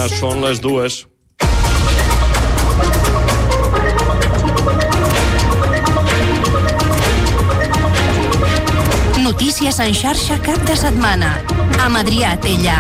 Catalunya, són les 2. Notícies en xarxa cap de setmana. Amb Adrià Tella.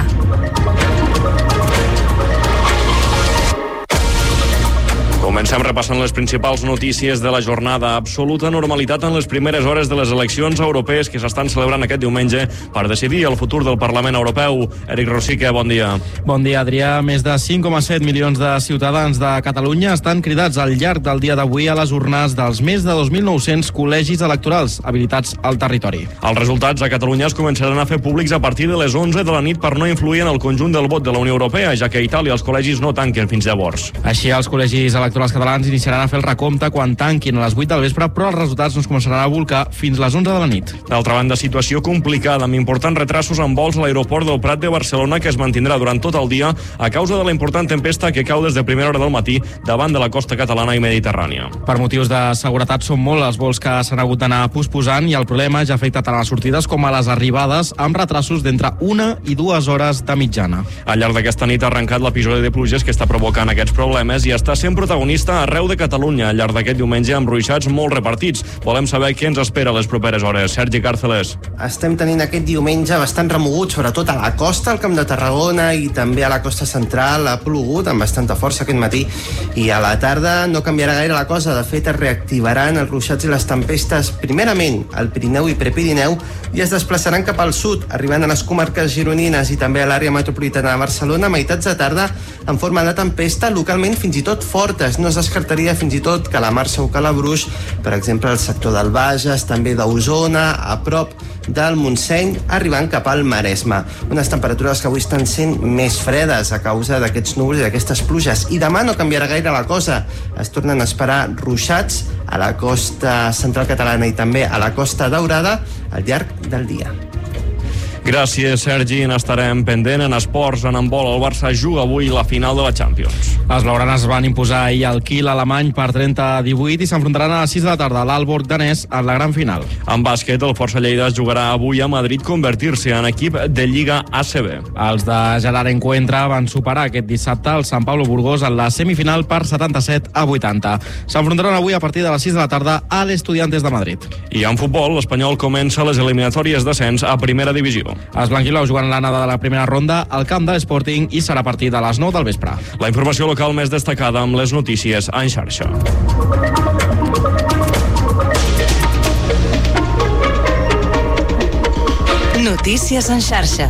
Comencem repassant les principals notícies de la jornada. Absoluta normalitat en les primeres hores de les eleccions europees que s'estan celebrant aquest diumenge per decidir el futur del Parlament Europeu. Eric Rosique, bon dia. Bon dia, Adrià. Més de 5,7 milions de ciutadans de Catalunya estan cridats al llarg del dia d'avui a les urnes dels més de 2.900 col·legis electorals habilitats al territori. Els resultats a Catalunya es començaran a fer públics a partir de les 11 de la nit per no influir en el conjunt del vot de la Unió Europea, ja que a Itàlia els col·legis no tanquen fins llavors. Així, els col·legis electorals catalans iniciaran a fer el recompte quan tanquin a les 8 del vespre, però els resultats no es començaran a volcar fins les 11 de la nit. D'altra banda, situació complicada, amb importants retrasos en vols a l'aeroport del Prat de Barcelona, que es mantindrà durant tot el dia a causa de la important tempesta que cau des de primera hora del matí davant de la costa catalana i mediterrània. Per motius de seguretat són molt els vols que s'han hagut d'anar posposant i el problema ja afecta tant a les sortides com a les arribades, amb retrasos d'entre 1 i 2 hores de mitjana. Al llarg d'aquesta nit ha arrencat l'episodi de pluges que està provocant aquests problemes i està sent protagonista arreu de Catalunya al llarg d'aquest diumenge amb ruixats molt repartits. Volem saber què ens espera a les properes hores. Sergi Càrceles. Estem tenint aquest diumenge bastant remogut, sobretot a la costa, al Camp de Tarragona i també a la costa central. Ha plogut amb bastanta força aquest matí i a la tarda no canviarà gaire la cosa. De fet, es reactivaran els ruixats i les tempestes primerament al Pirineu i Prepirineu i es desplaçaran cap al sud, arribant a les comarques gironines i també a l'àrea metropolitana de Barcelona a meitats de tarda en forma de tempesta, localment fins i tot fortes. No es descartaria fins i tot Calamarsa o Calabruix, per exemple al sector del Bages, també d'Osona, a prop del Montseny, arribant cap al Maresme. Unes temperatures que avui estan sent més fredes a causa d'aquests núvols i d'aquestes pluges. I demà no canviarà gaire la cosa. Es tornen a esperar ruixats a la costa central catalana i també a la Costa Daurada al llarg del dia. Gràcies, Sergi. N'estarem pendent en esports. En handbol, el Barça juga avui la final de la Champions. Els blaugranes van imposar ahir el Kiel alemany per 30-18 i s'enfrontaran a les 6 de la tarda a l'Aalborg danès en la gran final. En bàsquet, el Força Lleida es jugarà avui a Madrid convertir-se en equip de Lliga ACB. Els de Gerard Encuentra van superar aquest dissabte el Sant Pablo Burgos en la semifinal per 77-80. S'enfrontaran avui a partir de les 6 de la tarda a l'Estudiantes de Madrid. I en futbol, l'Espanyol comença les eliminatòries d'ascens a primera divisió. Els blanquilaus juguen l'anada de la primera ronda al camp de l'Sporting i serà a partir de les 9 del vespre. La informació local més destacada amb les notícies en xarxa. Notícies en xarxa.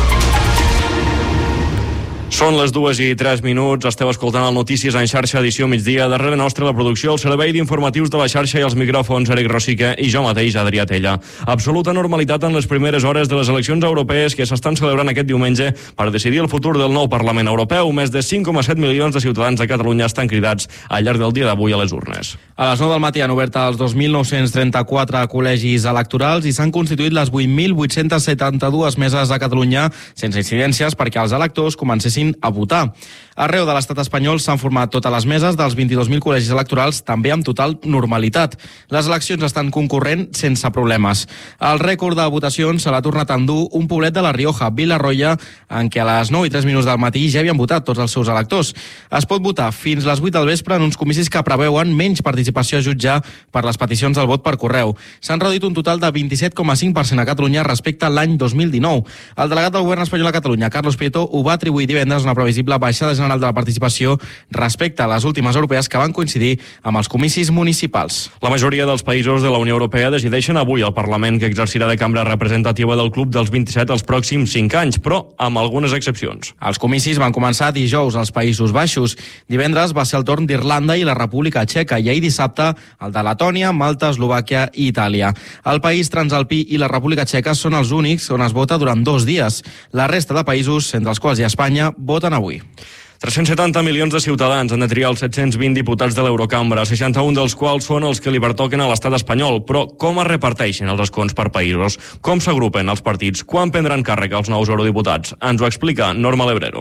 Són les 2:03. Esteu escoltant el Notícies en xarxa, edició migdia. Darrere nostre la producció, el servei d'informatius de la xarxa i els micròfons, Eric Rosique i jo mateix, Adrià Tella. Absoluta normalitat en les primeres hores de les eleccions europees que s'estan celebrant aquest diumenge per decidir el futur del nou Parlament Europeu. Més de 5,7 milions de ciutadans de Catalunya estan cridats al llarg del dia d'avui a les urnes. A les 9 del matí han obert els 2.934 col·legis electorals i s'han constituït les 8.872 meses a Catalunya sense incidències perquè els electors comencessin a votar. Arreu de l'estat espanyol s'han format totes les meses dels 22.000 col·legis electorals, també amb total normalitat. Les eleccions estan concorrent sense problemes. El rècord de votacions se l'ha tornat a endur un poblet de la Rioja, Vila-roya, en què a les 9:03 del matí ja havien votat tots els seus electors. Es pot votar fins les 8 del vespre en uns comicis que preveuen menys participació a jutjar per les peticions del vot per correu. S'han reduït un total de 27,5% a Catalunya respecte a l'any 2019. El delegat del govern espanyol a Catalunya, Carlos Prieto, ho va atribuir divendres una previsible baixada general de la participació respecte a les últimes europees que van coincidir amb els comicis municipals. La majoria dels països de la Unió Europea decideixen avui el Parlament que exercirà de cambra representativa del Club dels 27 els pròxims 5 anys, però amb algunes excepcions. Els comicis van començar dijous als Països Baixos. Divendres va ser el torn d'Irlanda i la República Txeca i ahir dissabte el de Letònia, Malta, Eslovàquia i Itàlia. El país transalpí i la República Txeca són els únics on es vota durant 2 dies. La resta de països, entre els quals hi ha Espanya, voten avui. 370 milions de ciutadans han de triar els 720 diputats de l'Eurocambra, 61 dels quals són els que li pertoquen a l'estat espanyol. Però com es reparteixen els escons per països? Com s'agrupen els partits? Quan prendran càrrec els nous eurodiputats? Ens ho explica Norma Lebrero.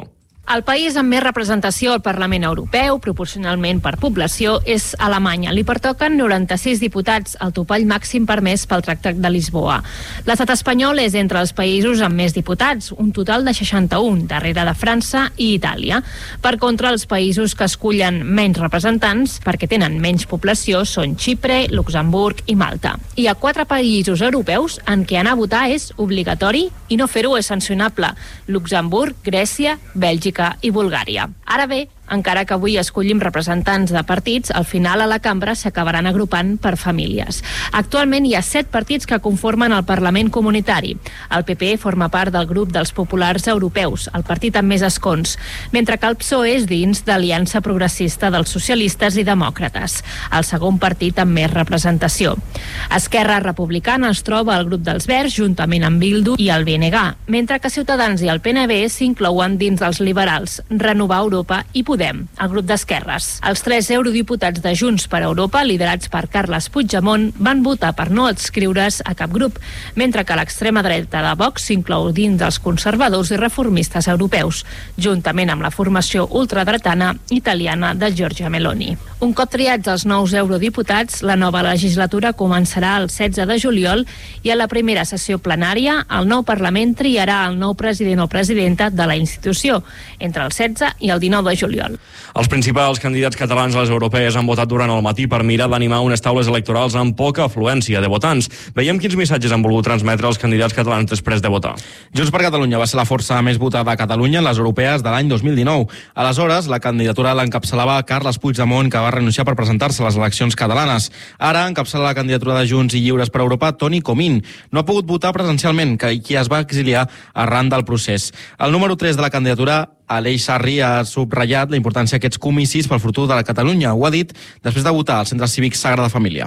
El país amb més representació al Parlament Europeu, proporcionalment per població, és Alemanya. Li pertoquen 96 diputats, el topall màxim permès pel Tractat de Lisboa. L'estat espanyol és entre els països amb més diputats, un total de 61, darrere de França i Itàlia. Per contra, els països que escullen menys representants, perquè tenen menys població, són Xipre, Luxemburg i Malta. Hi ha 4 països europeus en què anar a votar és obligatori i no fer-ho és sancionable: Luxemburg, Grècia, Bèlgica i Bulgària. Ara bé, encara que avui escollim representants de partits, al final a la cambra s'acabaran agrupant per famílies. Actualment hi ha 7 partits que conformen el Parlament Comunitari. El PP forma part del grup dels populars europeus, el partit amb més escons, mentre que el PSOE és dins d'Aliança Progressista dels Socialistes i Demòcrates, el segon partit amb més representació. Esquerra Republicana es troba al grup dels Verds juntament amb Bildu i el BNG, mentre que Ciutadans i el PNB s'inclouen dins dels liberals, Renovar Europa i Podem, el grup d'esquerres. Els 3 eurodiputats de Junts per Europa, liderats per Carles Puigdemont, van votar per no adscriure's a cap grup, mentre que l'extrema dreta de Vox s'inclou dins dels conservadors i reformistes europeus, juntament amb la formació ultradretana italiana de Giorgia Meloni. Un cop triats els nous eurodiputats, la nova legislatura començarà el 16 de juliol i a la primera sessió plenària el nou Parlament triarà el nou president o presidenta de la institució entre el 16 i el 19 de juliol. Els principals candidats catalans a les europees han votat durant el matí per mirar d'animar unes taules electorals amb poca afluència de votants. Veiem quins missatges han volgut transmetre els candidats catalans després de votar. Junts per Catalunya va ser la força més votada a Catalunya en les europees de l'any 2019. Aleshores, la candidatura l'encapçalava Carles Puigdemont, que va renunciar per presentar-se a les eleccions catalanes. Ara encapçala la candidatura de Junts i Lliures per Europa Toni Comín. No ha pogut votar presencialment, qui es va exiliar arran del procés. El número 3 de la candidatura, Aleix Sarri, ha subratllat la importància d'aquests comicis pel futur de la Catalunya. Ho ha dit després de votar al Centre Cívic Sagrada Família.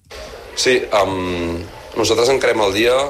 Sí, nosaltres encarem el dia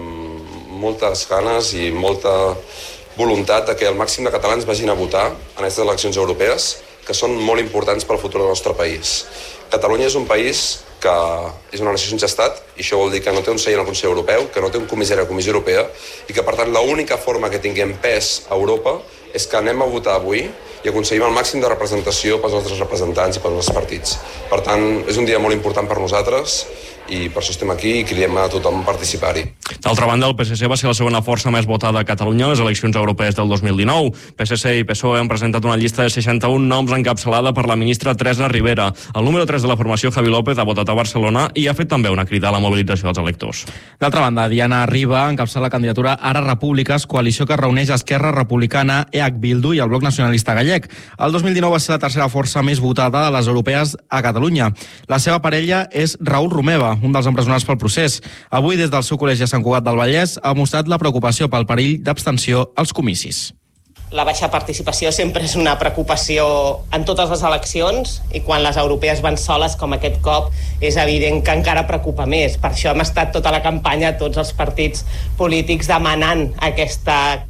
amb moltes ganes i molta voluntat de que el màxim de catalans vagin a votar en aquestes eleccions europees, que són molt importants pel futur del nostre país. Catalunya és un país que és una nació sense estat, i això vol dir que no té un seient al Consell Europeu, que no té un comissari a la Comissió Europea, i que, per tant, l'única forma que tinguem pes a Europa és que anem a votar avui i aconseguim el màxim de representació pels nostres representants i pels nostres partits. Per tant, és un dia molt important per nosaltres i per això estem aquí i cridem a tothom a participar-hi. D'altra banda, el PSC va ser la segona força més votada a Catalunya a les eleccions europees del 2019. PSC i PSOE han presentat una llista de 61 noms encapçalada per la ministra Teresa Ribera. El número 3 de la formació, Javi López, ha votat a Barcelona i ha fet també una crida a la mobilització dels electors. D'altra banda, Diana Riba encapçala la candidatura Ara Repúbliques, coalició que reuneix Esquerra Republicana, EH Bildu i el Bloc Nacionalista Gallec. El 2019 va ser la tercera força més votada de les europees a Catalunya. La seva parella és Raül Romeva, un dels empresonats pel procés. Avui, des del seu col·legi a Sant Cugat del Vallès, ha mostrat la preocupació pel perill d'abstenció als comicis. La baixa participació sempre és una preocupació en totes les eleccions i quan les europees van soles com aquest cop és evident que encara preocupa més. Per això hem estat tota la campanya, tots els partits polítics demanant aquesta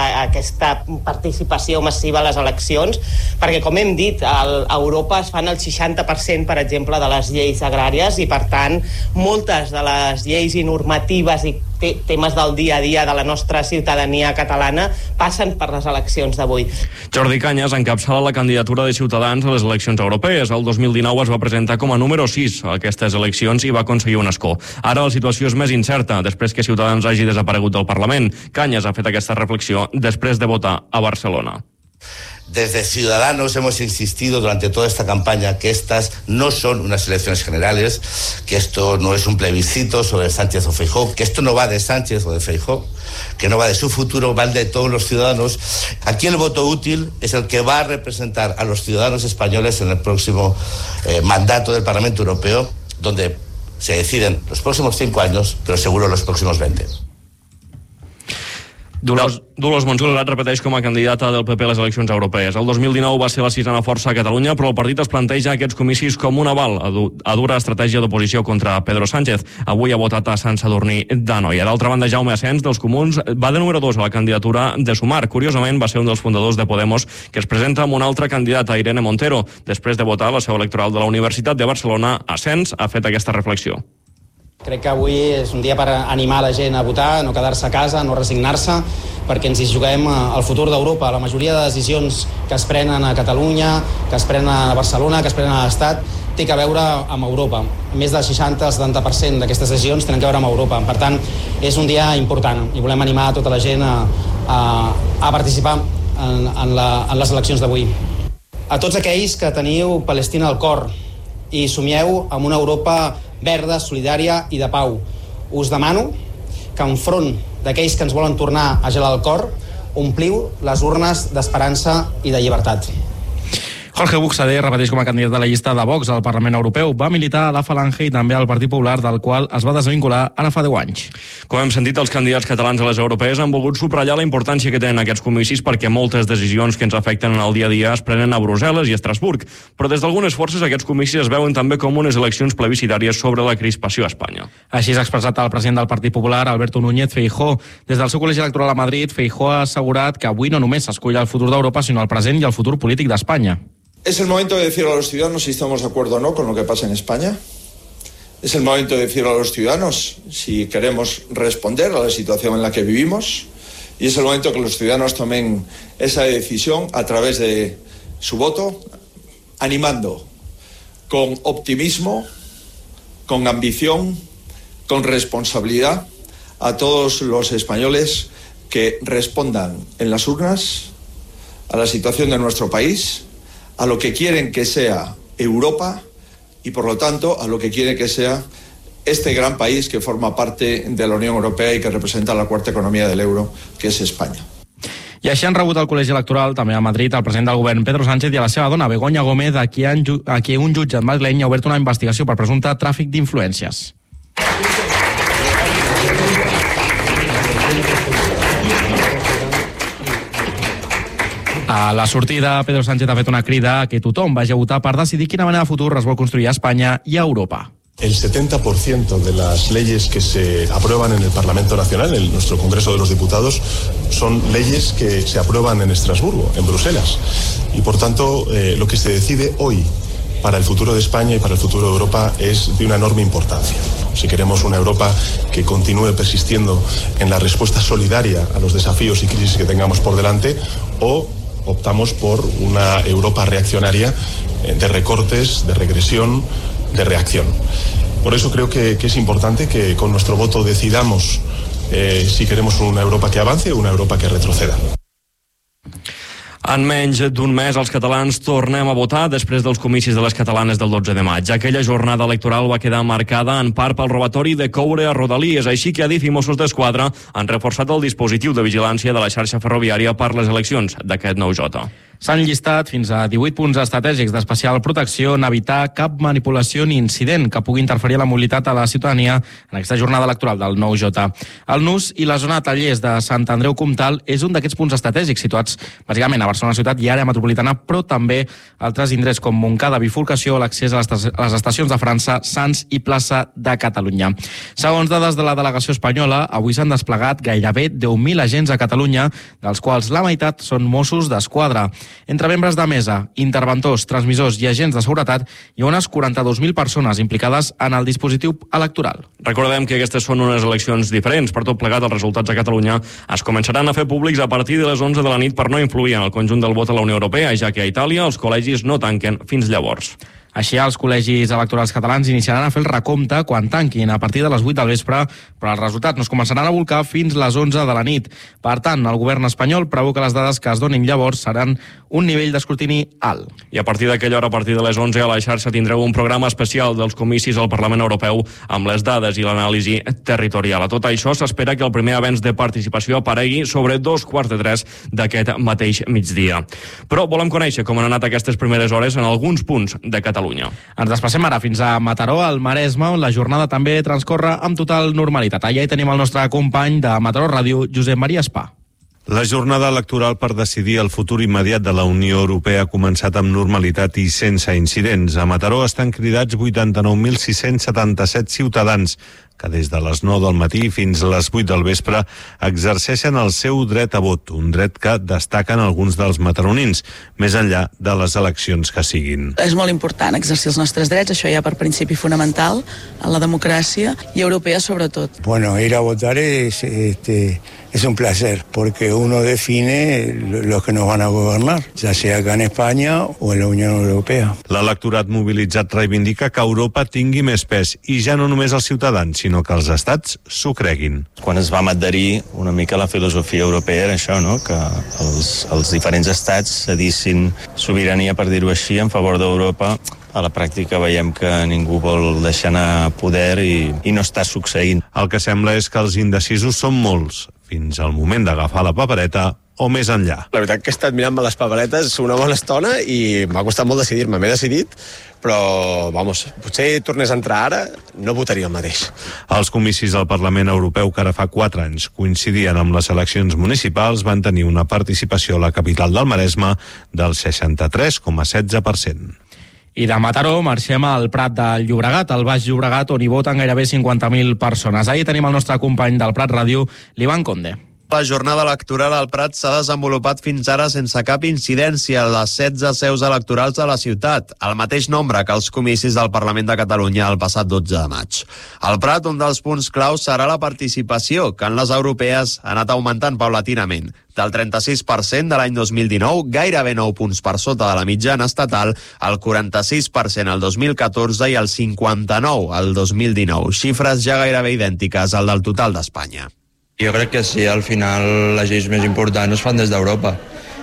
participació massiva a les eleccions, perquè com hem dit, a Europa es fan el 60% per exemple de les lleis agràries i per tant moltes de les lleis i normatives i temes del dia a dia de la nostra ciutadania catalana passen per les eleccions d'avui. Jordi Cañas encapçala la candidatura de Ciutadans a les eleccions europees. El 2019 es va presentar com a número 6 a aquestes eleccions i va aconseguir un escó. Ara la situació és més incerta després que Ciutadans hagi desaparegut del Parlament. Cañas ha fet aquesta reflexió després de votar a Barcelona. Desde Ciudadanos hemos insistido durante toda esta campaña que estas no son unas elecciones generales, que esto no es un plebiscito sobre Sánchez o Feijóo, que esto no va de Sánchez o de Feijóo, que no va de su futuro, va de todos los ciudadanos. Aquí el voto útil es el que va a representar a los ciudadanos españoles en el próximo mandato del Parlamento Europeo, donde se deciden los próximos 5 años, pero seguro los próximos 20. Dolors Montserrat repeteix com a candidata del PP a les eleccions europees. El 2019 va ser la 6ª força a Catalunya, però el partit es planteja aquests comicis com un aval a dura estratègia d'oposició contra Pedro Sánchez. Avui ha votat a Sant Sadurní d'Anoia. D'altra banda, Jaume Asens, dels Comuns, va de número 2 a la candidatura de Sumar. Curiosament, va ser un dels fundadors de Podemos que es presenta amb una altra candidata, Irene Montero. Després de votar a la seu electoral de la Universitat de Barcelona, Asens ha fet aquesta reflexió. Crec que avui és un dia per animar la gent a votar, no quedar-se a casa, no resignar-se, perquè ens hi juguem el futur d'Europa. La majoria de decisions que es prenen a Catalunya, que es prenen a Barcelona, que es prenen a l'Estat, té que veure amb Europa. Més del 60-70% d'aquestes decisions tenen que veure amb Europa. Per tant, és un dia important i volem animar a tota la gent a participar en les eleccions d'avui. A tots aquells que teniu Palestina al cor i somieu amb una Europa verda, solidària i de pau, us demano que enfront d'aquells que ens volen tornar a gelar el cor, ompliu les urnes d'esperança i de llibertat. Jorge Buxadé repeteix com a candidat de la llista de Vox al Parlament Europeu. Va militar a la Falange i també al Partit Popular, del qual es va desvincular ara fa 10 anys. Com hem sentit, els candidats catalans a les europees han volgut subratllar la importància que tenen aquests comicis perquè moltes decisions que ens afecten en el dia a dia es prenen a Brussel·les i a Estrasburg. Però des d'algunes forces aquests comicis es veuen també com unes eleccions plebiscitàries sobre la crispació a Espanya. Així s'ha expressat el president del Partit Popular, Alberto Núñez Feijóo. Des del seu col·legi electoral a Madrid, Feijóo ha assegurat que avui no només s'escull el futur d'Europa, sinó el present i el futur polític d'Espanya. Es el momento de decir a los ciudadanos si estamos de acuerdo o no con lo que pasa en España. Es el momento de decir a los ciudadanos si queremos responder a la situación en la que vivimos. Y es el momento que los ciudadanos tomen esa decisión a través de su voto, animando con optimismo, con ambición, con responsabilidad a todos los españoles que respondan en las urnas a la situación de nuestro país, a lo que quieren que sea Europa y, por lo tanto, a lo que quiere que sea este gran país que forma parte de la Unión Europea y que representa la cuarta economía del euro, que és Espanya. I així han rebut al col·legi electoral, també a Madrid, el president del govern, Pedro Sánchez, i a la seva dona, Begoña Gómez, a qui un jutge madrileny ha obert una investigació per presumpte tràfic d'influències. A la sortida, Pedro Sánchez ha fet una crida a que tothom vagi a votar per decidir quina manera de futur es vol construir a Espanya i a Europa. El 70% de las leyes que se aprueban en el Parlamento Nacional, en nuestro Congreso de los Diputados, son leyes que se aprueban en Estrasburgo, en Bruselas. Y por tanto, lo que se decide hoy para el futuro de España y para el futuro de Europa es de una enorme importancia. Si queremos una Europa que continúe persistiendo en la respuesta solidaria a los desafíos y crisis que tengamos por delante, o optamos por una Europa reaccionaria de recortes, de regresión, de reacción. Por eso creo que es importante que con nuestro voto decidamos si queremos una Europa que avance o una Europa que retroceda. En menys d'un mes, els catalans tornem a votar després dels comicis de les catalanes del 12 de maig. Aquella jornada electoral va quedar marcada en part pel robatori de coure a Rodalies, així que Adif i Mossos d'Esquadra han reforçat el dispositiu de vigilància de la xarxa ferroviària per les eleccions d'aquest 9J. S'han llistat fins a 18 punts estratègics d'especial protecció en evitar cap manipulació ni incident que pugui interferir a la mobilitat a la ciutadania en aquesta jornada electoral del 9J. El Nus i la zona de Tallers de Sant Andreu Comtal és un d'aquests punts estratègics situats bàsicament a Barcelona ciutat i àrea metropolitana, però també altres indrets com Montcada, Bifurcació, l'accés a les estacions de França, Sants i plaça de Catalunya. Segons dades de la delegació espanyola, avui s'han desplegat gairebé 10.000 agents a Catalunya, dels quals la meitat són Mossos d'Esquadra. Entre membres de mesa, interventors, transmissors i agents de seguretat, hi ha unes 42.000 persones implicades en el dispositiu electoral. Recordem que aquestes són unes eleccions diferents. Per tot plegat, els resultats a Catalunya es començaran a fer públics a partir de les 11 de la nit per no influir en el conjunt del vot a la Unió Europea, ja que a Itàlia els col·legis no tanquen fins llavors. Així, els col·legis electorals catalans iniciaran a fer el recompte quan tanquin a partir de les 8 del vespre, però els resultats no es començaran a volcar fins les 11 de la nit. Per tant, el govern espanyol preveu que les dades que es donin llavors seran un nivell d'escrutini alt. I a partir d'aquella hora, a partir de les 11, a la xarxa tindreu un programa especial dels comicis al Parlament Europeu amb les dades i l'anàlisi territorial. A tot això, s'espera que el primer avenç de participació aparegui sobre 2:15 d'aquest mateix migdia. Però volem conèixer com han anat aquestes primeres hores en alguns punts de Catalunya. Ens desplacem ara fins a Mataró, al Maresme, on la jornada també transcorre amb total normalitat. Allà hi tenim el nostre company de Mataró Ràdio, Josep Maria Espà. La jornada electoral per decidir el futur immediat de la Unió Europea ha començat amb normalitat i sense incidents. A Mataró estan cridats 89.677 ciutadans. que des de les 9 del matí fins a les 8 del vespre exerceixen el seu dret a vot, un dret que destaquen alguns dels mataronins, més enllà de les eleccions que siguin. És molt important exercir els nostres drets, això ja per principi fonamental en la democràcia i europea sobretot. Bueno, ir a votar es un placer, porque uno define los que nos van a gobernar, ya sea acá en España o en la Unión Europea. L'electorat mobilitzat reivindica que Europa tingui més pes, i ja no només els ciutadans, sinó que els estats s'ho creguin. Quan es va adherir una mica la filosofia europea era això, no? Que els diferents estats cedissin sobirania, per dir-ho així, en favor d'Europa. A la pràctica veiem que ningú vol deixar anar poder i no està succeint. El que sembla és que els indecisos són molts, fins al moment d'agafar la papereta o més enllà. La veritat que he estat mirant les paperetes una bona estona i m'ha costat molt decidir-me. M'he decidit, però, potser tornés a entrar ara, no votaria el mateix. Els comicis al Parlament Europeu, que ara fa 4 anys coincidien amb les eleccions municipals, van tenir una participació a la capital del Maresme del 63,16%. I de Mataró marxem al Prat del Llobregat, al Baix Llobregat, on hi voten gairebé 50.000 persones. Ahir tenim el nostre company del Prat Ràdio, l'Ivan Conde. La jornada electoral al Prat s'ha desenvolupat fins ara sense cap incidència a les 16 seus electorals de la ciutat, el mateix nombre que els comicis del Parlament de Catalunya el passat 12 de maig. Al Prat, un dels punts claus serà la participació, que en les europees ha anat augmentant paulatinament. Del 36% de l'any 2019, gairebé 9 punts per sota de la mitjana estatal, el 46% el 2014 i el 59% el 2019, xifres ja gairebé idèntiques al del total d'Espanya. Jo crec que sí, al final les lleis més importants es fan des d'Europa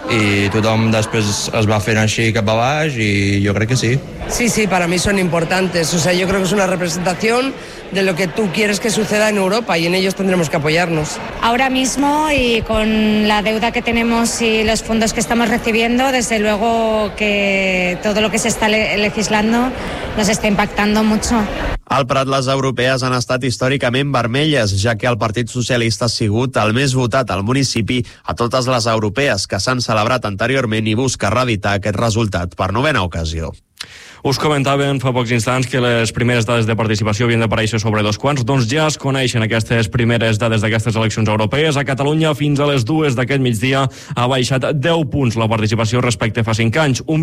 y tothom després es va fent així cap a baix y yo creo que sí. Sí, para mí son importantes. O sea, yo creo que es una representación de lo que tú quieres que suceda en Europa y en ellos tendremos que apoyarnos. Ahora mismo y con la deuda que tenemos y los fondos que estamos recibiendo, desde luego que todo lo que se está legislando nos está impactando mucho. Al Prat les europees han estat històricament vermelles, ja que el Partit Socialista ha sigut el més votat al municipi a totes les europees que s'han celebrat anteriorment i busca reeditar aquest resultat per 9a ocasió. Us comentaven fa pocs instants que les primeres dades de participació havien d'aparèixer sobre 2 quarts, doncs ja es coneixen aquestes primeres dades d'aquestes eleccions europees. A Catalunya, fins a les 2 d'aquest migdia, ha baixat 10 punts la participació respecte a fa 5 anys. Un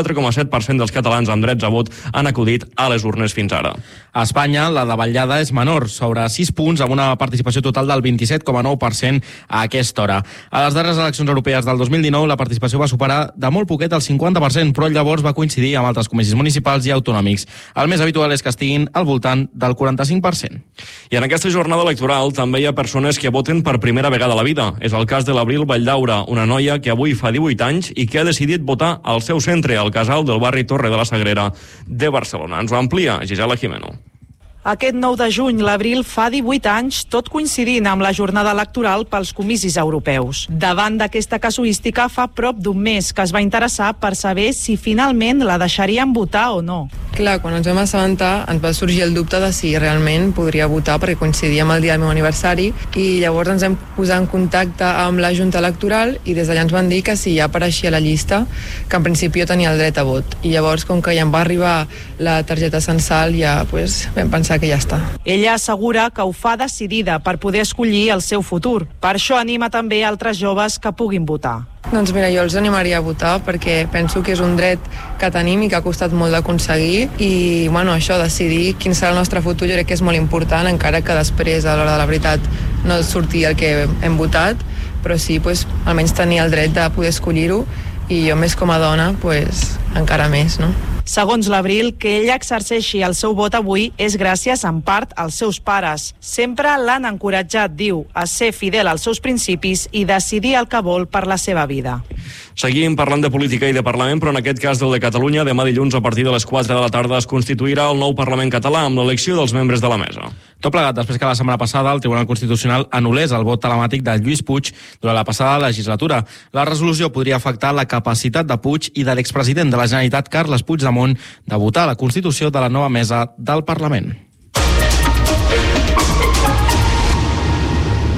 24,7% dels catalans amb drets a vot han acudit a les urnes fins ara. A Espanya, la davallada és menor, sobre 6 punts, amb una participació total del 27,9% a aquesta hora. A les darreres eleccions europees del 2019, la participació va superar de molt poquet el 50%, però llavors va coincidir amb altres comicis municipals i autonòmics. El més habitual és que estiguin al voltant del 45%. I en aquesta jornada electoral també hi ha persones que voten per primera vegada a la vida. És el cas de l'Abril Valldaura, una noia que avui fa 18 anys i que ha decidit votar al seu centre, al casal del barri Torre de la Sagrera de Barcelona. Ens ho amplia Gisela Jimeno. Aquest 9 de juny, l'Abril fa 18 anys, tot coincidint amb la jornada electoral pels comicis europeus. Davant d'aquesta casuística, fa prop d'un mes que es va interessar per saber si finalment la deixarien votar o no. Clar, quan ens vam assabentar ens va sorgir el dubte de si realment podria votar perquè coincidia amb el dia del meu aniversari i llavors ens vam posar en contacte amb la Junta Electoral i des d'allà ens van dir que si ja apareixia a la llista, que en principi jo tenia el dret a vot. I llavors, com que ja em va arribar la targeta censal, ja vam pensar que ja està. Ella assegura que ho fa decidida per poder escollir el seu futur. Per això anima també altres joves que puguin votar. Doncs mira, jo els animaria a votar perquè penso que és un dret que tenim i que ha costat molt d'aconseguir i això, decidir quin serà el nostre futur jo crec que és molt important, encara que després a l'hora de la veritat no surti el que hem votat, però sí, almenys tenir el dret de poder escollir-ho i jo més com a dona, encara més, no? Segons l'Abril, que ella exerceixi el seu vot avui és gràcies, en part, als seus pares. Sempre l'han encoratjat, diu, a ser fidel als seus principis i decidir el que vol per la seva vida. Seguim parlant de política i de Parlament, però en aquest cas del de Catalunya, demà dilluns a partir de les 4 de la tarda es constituirà el nou Parlament català amb l'elecció dels membres de la mesa. Tot plegat després que la setmana passada el Tribunal Constitucional anul·lés el vot telemàtic de Lluís Puig durant la passada legislatura. La resolució podria afectar la capacitat de Puig i de l'expresident de la Generalitat, Carles Puigdemont, de votar la constitució de la nova mesa del Parlament.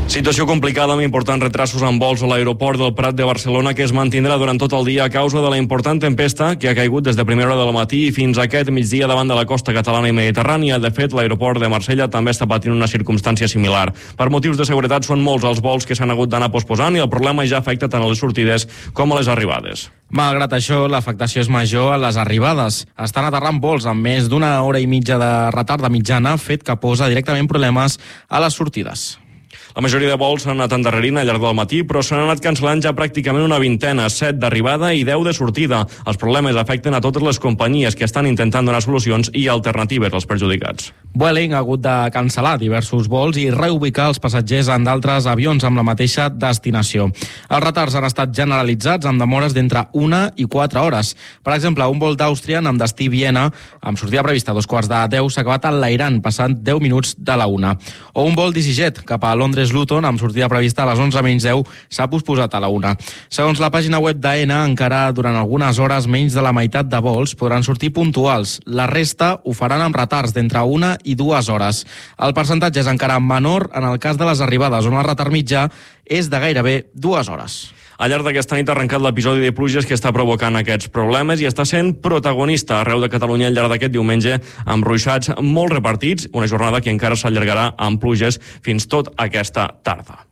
Situació complicada amb importants retrasos en vols a l'aeroport del Prat de Barcelona, que es mantindrà durant tot el dia a causa de la important tempesta que ha caigut des de primera hora del matí fins a aquest migdia davant de la costa catalana i mediterrània. De fet, l'aeroport de Marsella també està patint una circumstància similar. Per motius de seguretat són molts els vols que s'han hagut d'anar posposant i el problema ja afecta tant a les sortides com a les arribades. Malgrat això, l'afectació és major a les arribades. Estan aterrant vols amb més d'una hora i mitja de retard de mitjana, fet que posa directament problemes a les sortides. La majoria de vols s'han anat endarrerint al llarg del matí, però s'han anat cancel·lant ja pràcticament una vintena, 7 d'arribada i 10 de sortida. Els problemes afecten a totes les companyies que estan intentant donar solucions i alternatives als perjudicats. Vueling ha hagut de cancel·lar diversos vols i reubicar els passatgers en d'altres avions amb la mateixa destinació. Els retards han estat generalitzats amb demores d'entre 1 i 4 hores. Per exemple, un vol d'Àustria amb destí Viena, amb sortida prevista a 2:15 s'ha acabat enlairant, passant 10 minuts de la 1. O un vol d'EasyJet cap a Londres Luton, amb sortida prevista a les 11:10, s'ha posposat a la 1. Segons la pàgina web d'AENA, encara durant algunes hores menys de la meitat de vols podran sortir puntuals. La resta ho faran amb retards d'entre 1 i 2 hores. El percentatge és encara menor en el cas de les arribades, on el retard mitjà és de gairebé 2 hores. Al llarg d'aquesta nit ha arrencat l'episodi de pluges que està provocant aquests problemes i està sent protagonista arreu de Catalunya al llarg d'aquest diumenge amb ruixats molt repartits, una jornada que encara s'allargarà amb pluges fins tot aquesta tarda.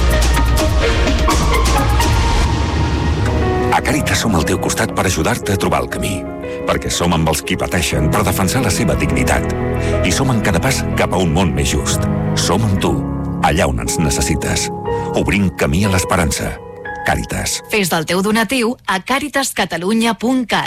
A Càritas som al teu costat per ajudar-te a trobar el camí, perquè som amb els qui pateixen per defensar la seva dignitat i som en cada pas cap a un món més just. Som amb tu, allà on ens necessites, obrint camí a l'esperança. Càritas. Fes del teu donatiu a caritascatalunya.cat.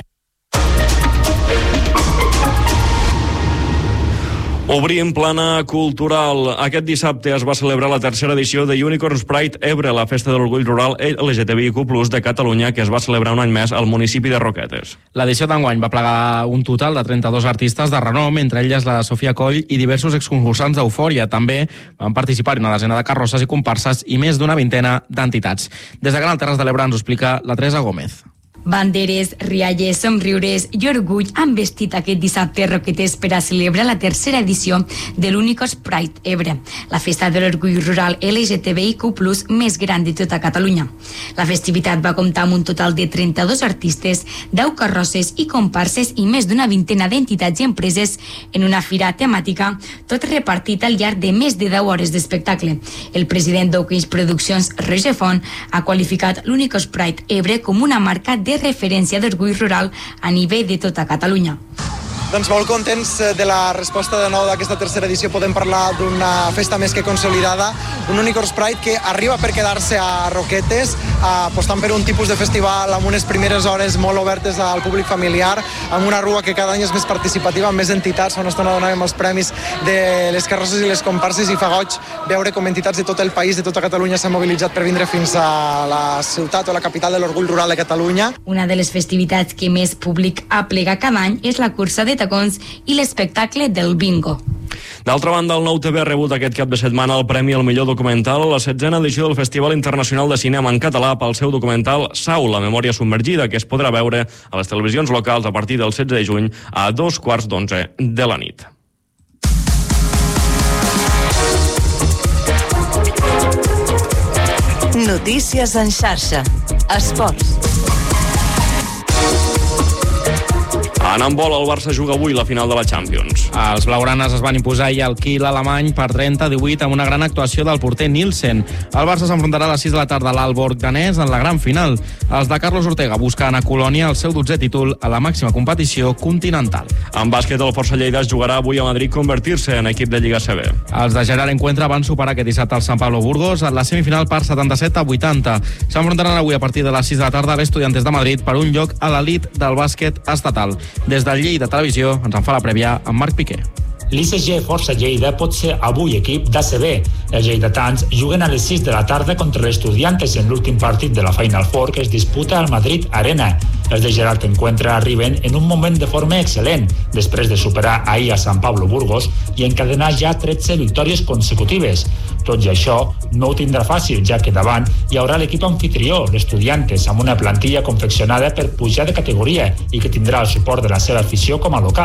Obrim plana cultural. Aquest dissabte es va celebrar la tercera edició de Unicorns Pride Ebre, la festa de l'orgull rural LGTBIQ+ de Catalunya, que es va celebrar un any més al municipi de Roquetes. L'edició d'enguany va plegar un total de 32 artistes de renom, entre elles la Sofia Coll i diversos exconcursants d'Eufòria. També van participar una desena de carrosses i comparses i més d'una vintena d'entitats. Des de Canal Terres de l'Ebre ens ho explica la Teresa Gómez. Banderes, rialles, somriures i orgull han vestit aquest dissabte Roquetes per a celebrar la tercera edició de l'Unicorns Pride Ebre, la festa de l'orgull rural LGTBIQ+ més gran de tota Catalunya. La festivitat va comptar amb un total de 32 artistes, 10 carrosses i comparses i més d'una vintena d'entitats i empreses en una fira temàtica, tot repartit al llarg de més de 10 hores d'espectacle. El president d'Oquins Produccions, Roger Font, ha qualificat l'Unicorns Pride Ebre com una marca de referència d'orgull rural a nivell de tota Catalunya. Doncs molt contents de la resposta de nou d'aquesta tercera edició. Podem parlar d'una festa més que consolidada, un Unicorns Pride que arriba per quedar-se a Roquetes, apostant per un tipus de festival amb unes primeres hores molt obertes al públic familiar, amb una rua que cada any és més participativa, amb més entitats. Fa una estona donàvem els premis de les carrosses i les comparses i fa goig veure com entitats de tot el país, de tota Catalunya, s'han mobilitzat per vindre fins a la ciutat o la capital de l'orgull rural de Catalunya. Una de les festivitats que més públic aplega cada any és la cursa de tacons i l'espectacle del bingo. D'altra banda, el Nou TV ha rebut aquest cap de setmana el Premi al millor documental a la 7a edició del Festival Internacional de Cinema en Català pel seu documental Sau, la memòria submergida, que es podrà veure a les televisions locals a partir del 16 de juny a 11:15 de la nit. Notícies en xarxa. Esports. En handbol, el Barça juga avui la final de la Champions. Els blaugranes es van imposar ahir al Kiel alemany per 30-18 amb una gran actuació del porter Nielsen. El Barça s'enfrontarà a les 6 de la tarda a l'Aalborg danès en la gran final. Els de Carlos Ortega busquen a Colònia el seu 12è títol a la màxima competició continental. En bàsquet, el Força Lleida es jugarà avui a Madrid convertir-se en equip de Lliga CB. Els de Gerard Encuentra van superar aquest dissabte el Sant Pablo Burgos en la semifinal per 77-80. S'enfrontaran avui a partir de les 6 de la tarda a l'Estudiantes de Madrid per un lloc a l'elit del bàsquet estatal. Des del Lleida Televisió ens en fa la prèvia amb Marc Piqué. L'ICG Força Lleida pot ser avui equip d'ACB. Els lleidatans juguen a les 6 de la tarda contra l'Estudiantes en l'últim partit de la Final Four que es disputa al Madrid Arena. Els de Gerard Encuentra arriben en un moment de forma excel·lent, després de superar ahir a Sant Pablo Burgos i encadenar ja 13 victòries consecutives. Tot i això, no ho tindrà fàcil, ja que davant hi haurà l'equip anfitrió, l'Estudiantes, amb una plantilla confeccionada per pujar de categoria i que tindrà el suport de la seva afició com a local.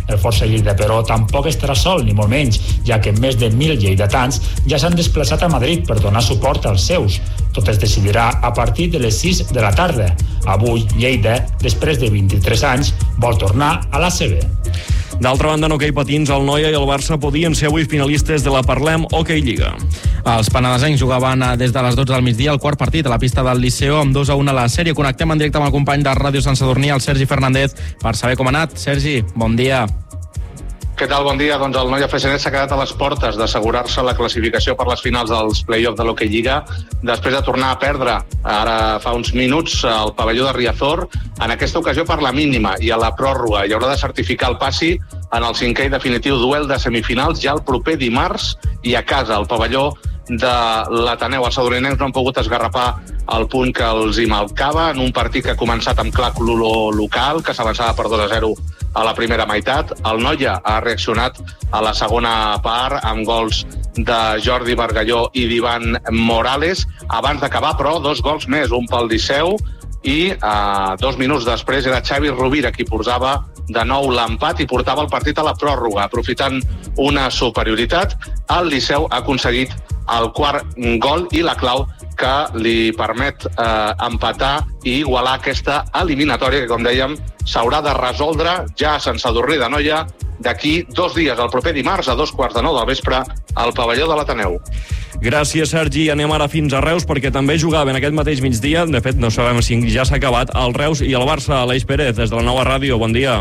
El Força Lleida, però, tampoc estarà sol, ni molt menys, ja que més de 1.000 lleidatans ja s'han desplaçat a Madrid per donar suport als seus. Tot es decidirà a partir de les 6 de la tarda. Avui, Lleida, després de 23 anys, vol tornar a l'ACB. D'altra banda, en hoquei patins, el Noia i el Barça podien ser avui finalistes de la Parlem Hoquei Lliga. Els penedesencs jugaven des de les 12 del migdia el quart partit a la pista del Liceo amb 2-1 a la sèrie. Connectem en directe amb el company de Ràdio Sant Sadurní, el Sergi Fernández, per saber com ha anat. Sergi, bon dia. Què tal? Bon dia. Doncs el Noia Freixenet s'ha quedat a les portes d'assegurar-se la classificació per les finals dels play-offs de l'Hoquei Lliga després de tornar a perdre ara fa uns minuts al pavelló de Riazor, en aquesta ocasió per la mínima i a la pròrroga. I haurà de certificar el passi en el cinquè i definitiu duel de semifinals ja el proper dimarts i a casa, al pavelló de l'Ateneu. Els sadurinencs no han pogut esgarrapar el punt que els hi malcava en un partit que ha començat amb clar color local, que s'avançava per 2-0 a la primera meitat. El Noia ha reaccionat a la segona part amb gols de Jordi Bargalló i d'Ivan Morales. Abans d'acabar, però, 2 gols més, un pel Liceu i 2 minuts després era Xavi Rovira qui posava de nou l'empat i portava el partit a la pròrroga. Aprofitant una superioritat, el Liceu ha aconseguit el quart gol i la clau que li permet empatar i igualar aquesta eliminatòria que, com dèiem, s'haurà de resoldre ja a Sant Sadurní d'Anoia d'aquí 2 dies, el proper dimarts a 2:45 del vespre al pavelló de l'Ateneu. Gràcies, Sergi. Anem ara fins a Reus, perquè també jugaven aquest mateix migdia. De fet, no sabem si ja s'ha acabat el Reus i el Barça. Aleix Pérez, des de la Nova Ràdio. Bon dia.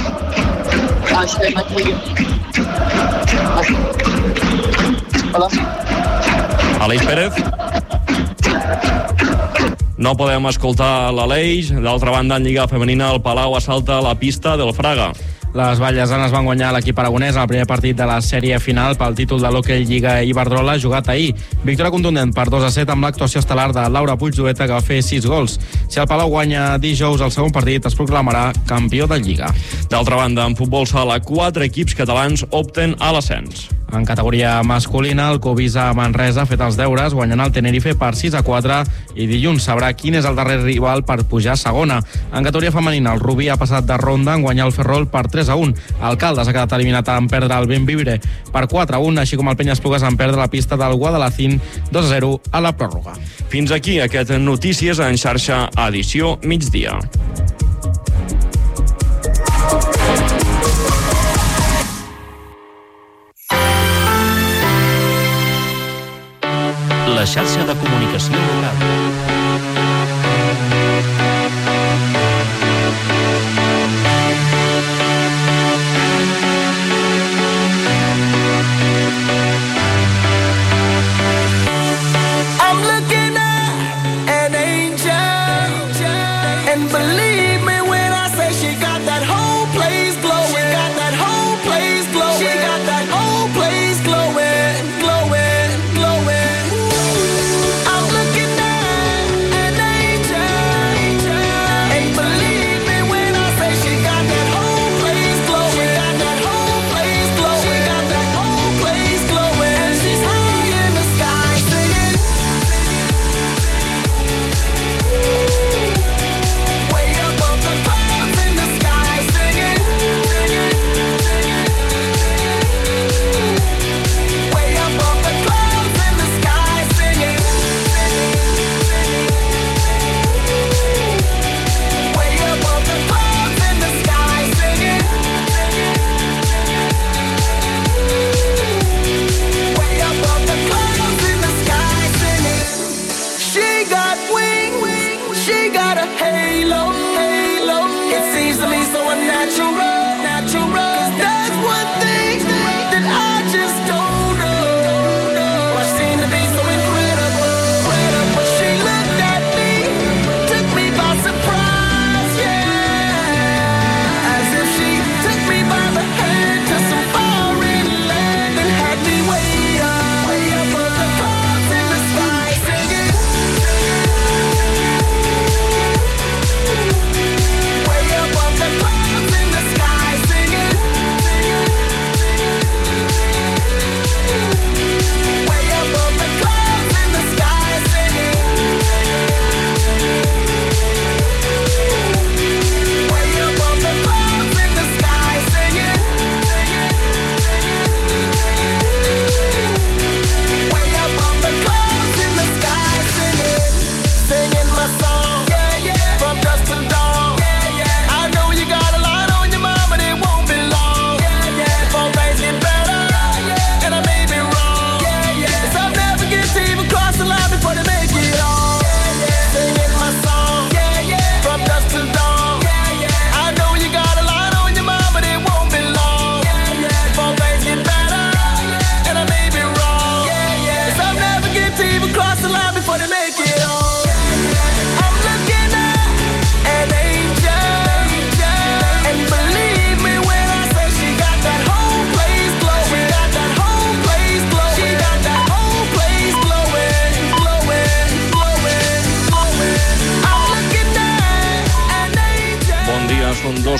Hola. Aleix Pérez? No podem escoltar l'Aleix. D'altra banda, en Lliga Femenina, el Palau assalta la pista del Fraga. Les vallesanes van guanyar l'equip aragonès en el primer partit de la sèrie final pel títol de l'Hoquei Lliga Iberdrola jugat ahir. Victòria contundent per 2-7 amb l'actuació estel·lar de Laura Puigdueta, que va fer 6 gols. Si el Palau guanya dijous el segon partit, es proclamarà campió de Lliga. D'altra banda, en futbol sala, 4 equips catalans opten a l'ascens. En categoria masculina, el Covisa Manresa ha fet els deures, guanyant el Tenerife per 6-4 i dilluns sabrà quin és el darrer rival per pujar a segona. En categoria femenina, el Rubí ha passat de ronda en guanyar el Ferrol per 3-1. El Caldes ha quedat eliminat en perdre el Benvibre per 4-1, així com el Penyesplugues en perdre la pista del Guadalacín 2-0 a la pròrroga. Fins aquí aquest Notícies en xarxa edició migdia. La xarxa de comunicació local.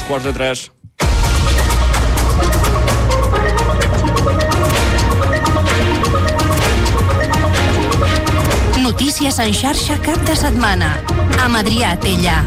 2:45. Notícies en xarxa cap de setmana. Amb Adrià Tella.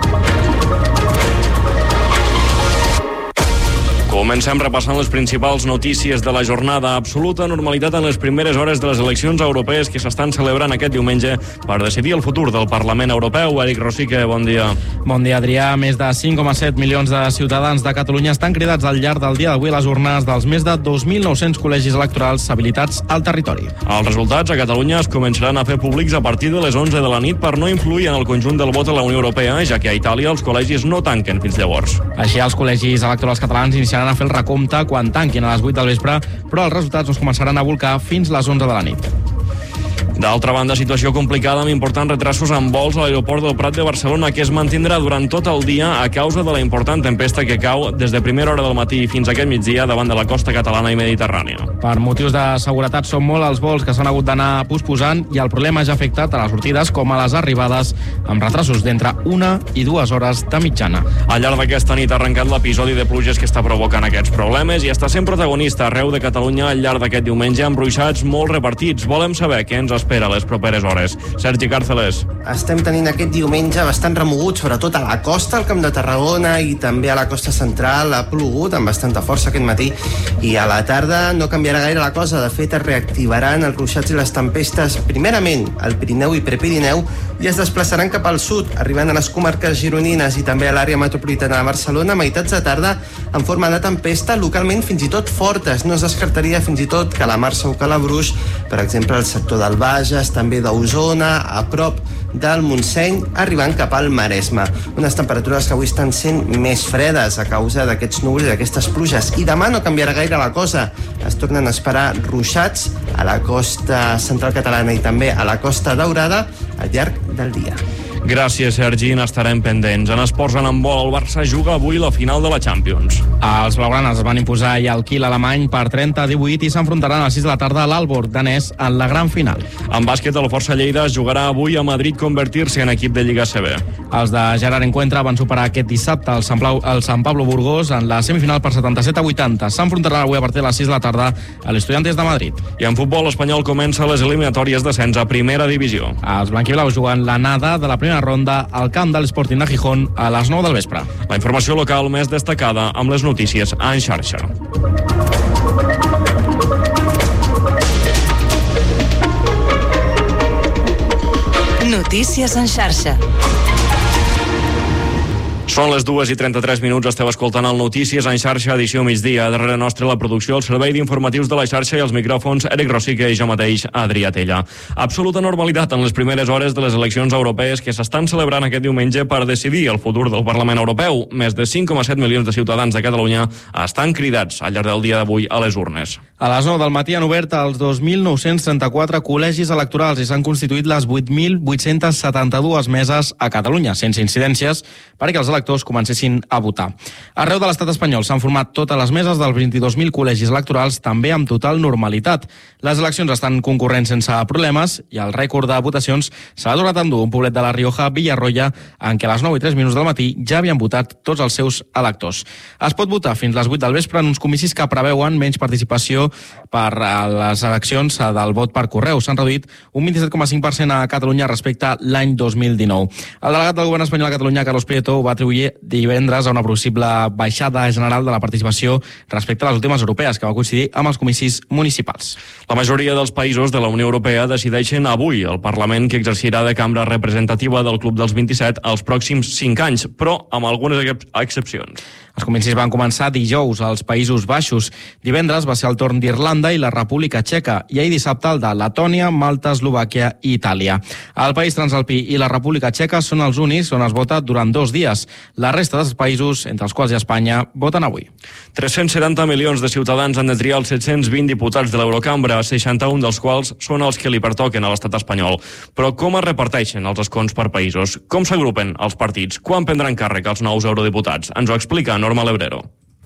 Comencem repassant les principals notícies de la jornada. Absoluta normalitat en les primeres hores de les eleccions europees que s'estan celebrant aquest diumenge per decidir el futur del Parlament Europeu. Eric Rosique, bon dia. Bon dia, Adrià. Més de 5,7 milions de ciutadans de Catalunya estan cridats al llarg del dia d'avui a les urnes dels més de 2.900 col·legis electorals habilitats al territori. Els resultats a Catalunya es començaran a fer públics a partir de les 11 de la nit per no influir en el conjunt del vot a la Unió Europea, ja que a Itàlia els col·legis no tanquen fins llavors. Així, els col·legis electorals catalans iniciaran a fer el recompte quan tanquin a les 8 del vespre, però els resultats no es començaran a volcar fins les 11 de la nit. D'altra banda, situació complicada amb importants retrasos en vols a l'aeroport del Prat de Barcelona, que es mantindrà durant tot el dia a causa de la important tempesta que cau des de primera hora del matí fins aquest migdia davant de la costa catalana i mediterrània. Per motius de seguretat són molt els vols que s'han hagut d'anar posposant i el problema ja ha afectat a les sortides com a les arribades, amb retrasos d'entre 1 i 2 hores de mitjana. Al llarg d'aquesta nit ha arrencat l'episodi de pluges que està provocant aquests problemes i està sent protagonista arreu de Catalunya al llarg d'aquest diumenge amb ruixats molt repartits. Volem saber què ens espera les properes hores. Sergi Càrceles. Estem tenint aquest diumenge bastant remogut, sobretot a la costa, al Camp de Tarragona i també a la costa central. Ha plogut amb bastanta força aquest matí i a la tarda no canviarà gaire la cosa. De fet, es reactivaran els ruixats i les tempestes primerament al Pirineu i Prepirineu i es desplaçaran cap al sud, arribant a les comarques gironines i també a l'àrea metropolitana de Barcelona a meitats de tarda en forma de tempesta, localment fins i tot fortes. No es descartaria fins i tot Calamarsa o Calabruix, per exemple, al sector del Bages, també d'Osona, a prop del Montseny, arribant cap al Maresme. Unes temperatures que avui estan sent més fredes a causa d'aquests núvols i d'aquestes pluges. I demà no canviarà gaire la cosa. Es tornen a esperar ruixats a la costa central catalana i també a la Costa Daurada al llarg del dia. Gràcies, Sergi, n'estarem pendents. En esports en handbol, el Barça juga avui la final de la Champions. Els blaugranes es van imposar ahir al Kiel alemany per 30-18 i s'enfrontaran a les 6 de la tarda a l'Aalborg danès en la gran final. En bàsquet, el Força Lleida es jugarà avui a Madrid convertir-se en equip de Lliga CB. Els de Gerard Encuentra van superar aquest dissabte el Sant Pablo Burgos en la semifinal per 77-80. S'enfrontaran avui a partir de les 6 de la tarda a l'Estudiantes de Madrid. I en futbol, l'Espanyol comença les eliminatòries d'ascens a primera divisió. Els blanquiblaus juguen l'anada de la primera ronda al camp de l'Sporting de Gijón a les 9 del vespre. La informació local més destacada amb les notícies en xarxa. Notícies en xarxa. Són les 2:33, esteu escoltant el Notícies en xarxa, edició migdia. Darrere nostre la producció, el servei d'informatius de la xarxa i els micròfons, Eric Rosique i jo mateix, Adrià Tella. Absoluta normalitat en les primeres hores de les eleccions europees que s'estan celebrant aquest diumenge per decidir el futur del Parlament Europeu. Més de 5,7 milions de ciutadans de Catalunya estan cridats al llarg del dia d'avui a les urnes. A les 9 del matí han obert els 2.934 col·legis electorals i s'han constituït les 8.872 meses a Catalunya, sense incidències, perquè els electors comencessin a votar. Arreu de l'estat espanyol s'han format totes les meses dels 22.000 col·legis electorals, també amb total normalitat. Les eleccions estan concorrent sense problemes i el rècord de votacions s'ha donat a endur un poblet de la Rioja, Villarroya, en què a les 9:03 del matí ja havien votat tots els seus electors. Es pot votar fins les 8 del vespre en uns comicis que preveuen menys participació per a les eleccions del vot per correu. S'han reduït un 27,5% a Catalunya respecte a l'any 2019. El delegat del govern espanyol a Catalunya, Carlos Prieto, va atribuir divendres a una possible baixada general de la participació respecte a les últimes europees, que va coincidir amb els comicis municipals. La majoria dels països de la Unió Europea decideixen avui el Parlament que exercirà de cambra representativa del Club dels 27 els pròxims 5 anys, però amb algunes excepcions. Els comicis van començar dijous als Països Baixos. Divendres va ser el torn d'Irlanda i la República Txeca i ahir dissabte el de Letònia, Malta, Eslovàquia i Itàlia. El país transalpí i la República Txeca són els únics on es vota durant 2 dies. La resta dels països, entre els quals hi ha Espanya, voten avui. 370 milions de ciutadans han de triar els 720 diputats de l'Eurocambra, 61 dels quals són els que li pertoquen a l'estat espanyol. Però com es reparteixen els escons per països? Com s'agrupen els partits? Quan prendran càrrec els nous eurodiputats? Ens ho explica Norma Lebrero.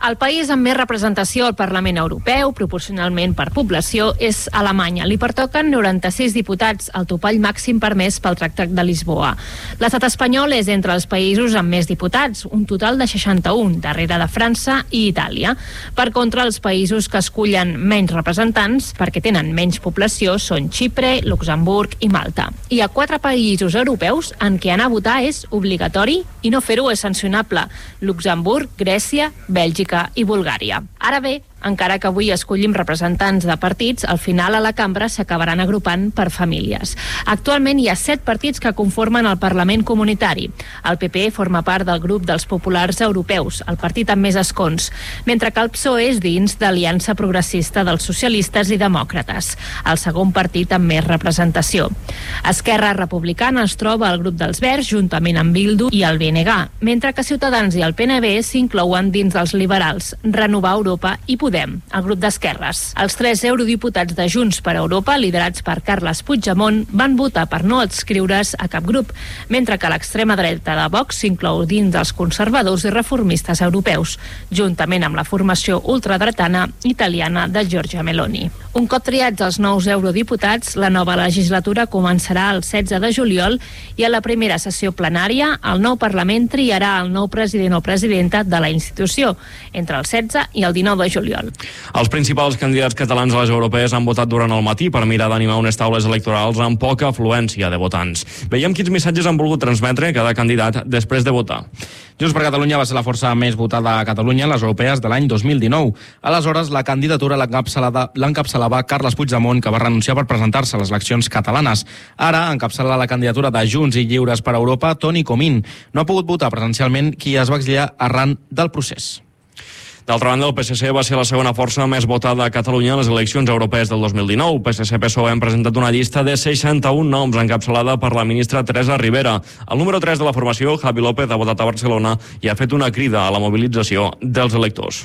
El país amb més representació al Parlament Europeu, proporcionalment per població, és Alemanya. Li pertoquen 96 diputats, el topall màxim permès pel Tractat de Lisboa. L'estat espanyol és entre els països amb més diputats, un total de 61, darrere de França i Itàlia. Per contra, els països que escullen menys representants, perquè tenen menys població, són Xipre, Luxemburg i Malta. Hi ha 4 països europeus en què anar a votar és obligatori i no fer-ho és sancionable: Luxemburg, Grècia, Bèlgica i Bulgària. Ara bé, encara que avui escollim representants de partits, al final a la cambra s'acabaran agrupant per famílies. Actualment hi ha 7 partits que conformen el Parlament Comunitari. El PP forma part del grup dels populars europeus, el partit amb més escons, mentre que el PSOE és dins d'Aliança Progressista dels Socialistes i Demòcrates, el segon partit amb més representació. Esquerra Republicana es troba al grup dels Verds, juntament amb Bildu i el BNG, mentre que Ciutadans i el PNB s'inclouen dins dels liberals, Renovar Europa i Podem, el grup d'esquerres. Els 3 eurodiputats de Junts per Europa, liderats per Carles Puigdemont, van votar per no adscriure's a cap grup, mentre que l'extrema dreta de Vox s'inclou dins dels conservadors i reformistes europeus, juntament amb la formació ultradretana italiana de Giorgia Meloni. Un cop triats els nous eurodiputats, la nova legislatura començarà el 16 de juliol i a la primera sessió plenària el nou Parlament triarà el nou president o presidenta de la institució entre el 16 i el 19 de juliol. Els principals candidats catalans a les europees han votat durant el matí per mirar d'animar unes taules electorals amb poca afluència de votants. Veiem quins missatges han volgut transmetre cada candidat després de votar. Junts per Catalunya va ser la força més votada a Catalunya a les europees de l'any 2019. Aleshores, la candidatura l'encapçalava Carles Puigdemont, que va renunciar per presentar-se a les eleccions catalanes. Ara encapçala la candidatura de Junts i Lliures per Europa Toni Comín. No ha pogut votar presencialment qui es va exiliar arran del procés. D'altra banda, el PSC va ser la segona força més votada a Catalunya a les eleccions europees del 2019. PSC-PSOE han presentat una llista de 61 noms encapçalada per la ministra Teresa Ribera. El número 3 de la formació, Javi López, ha votat a Barcelona i ha fet una crida a la mobilització dels electors.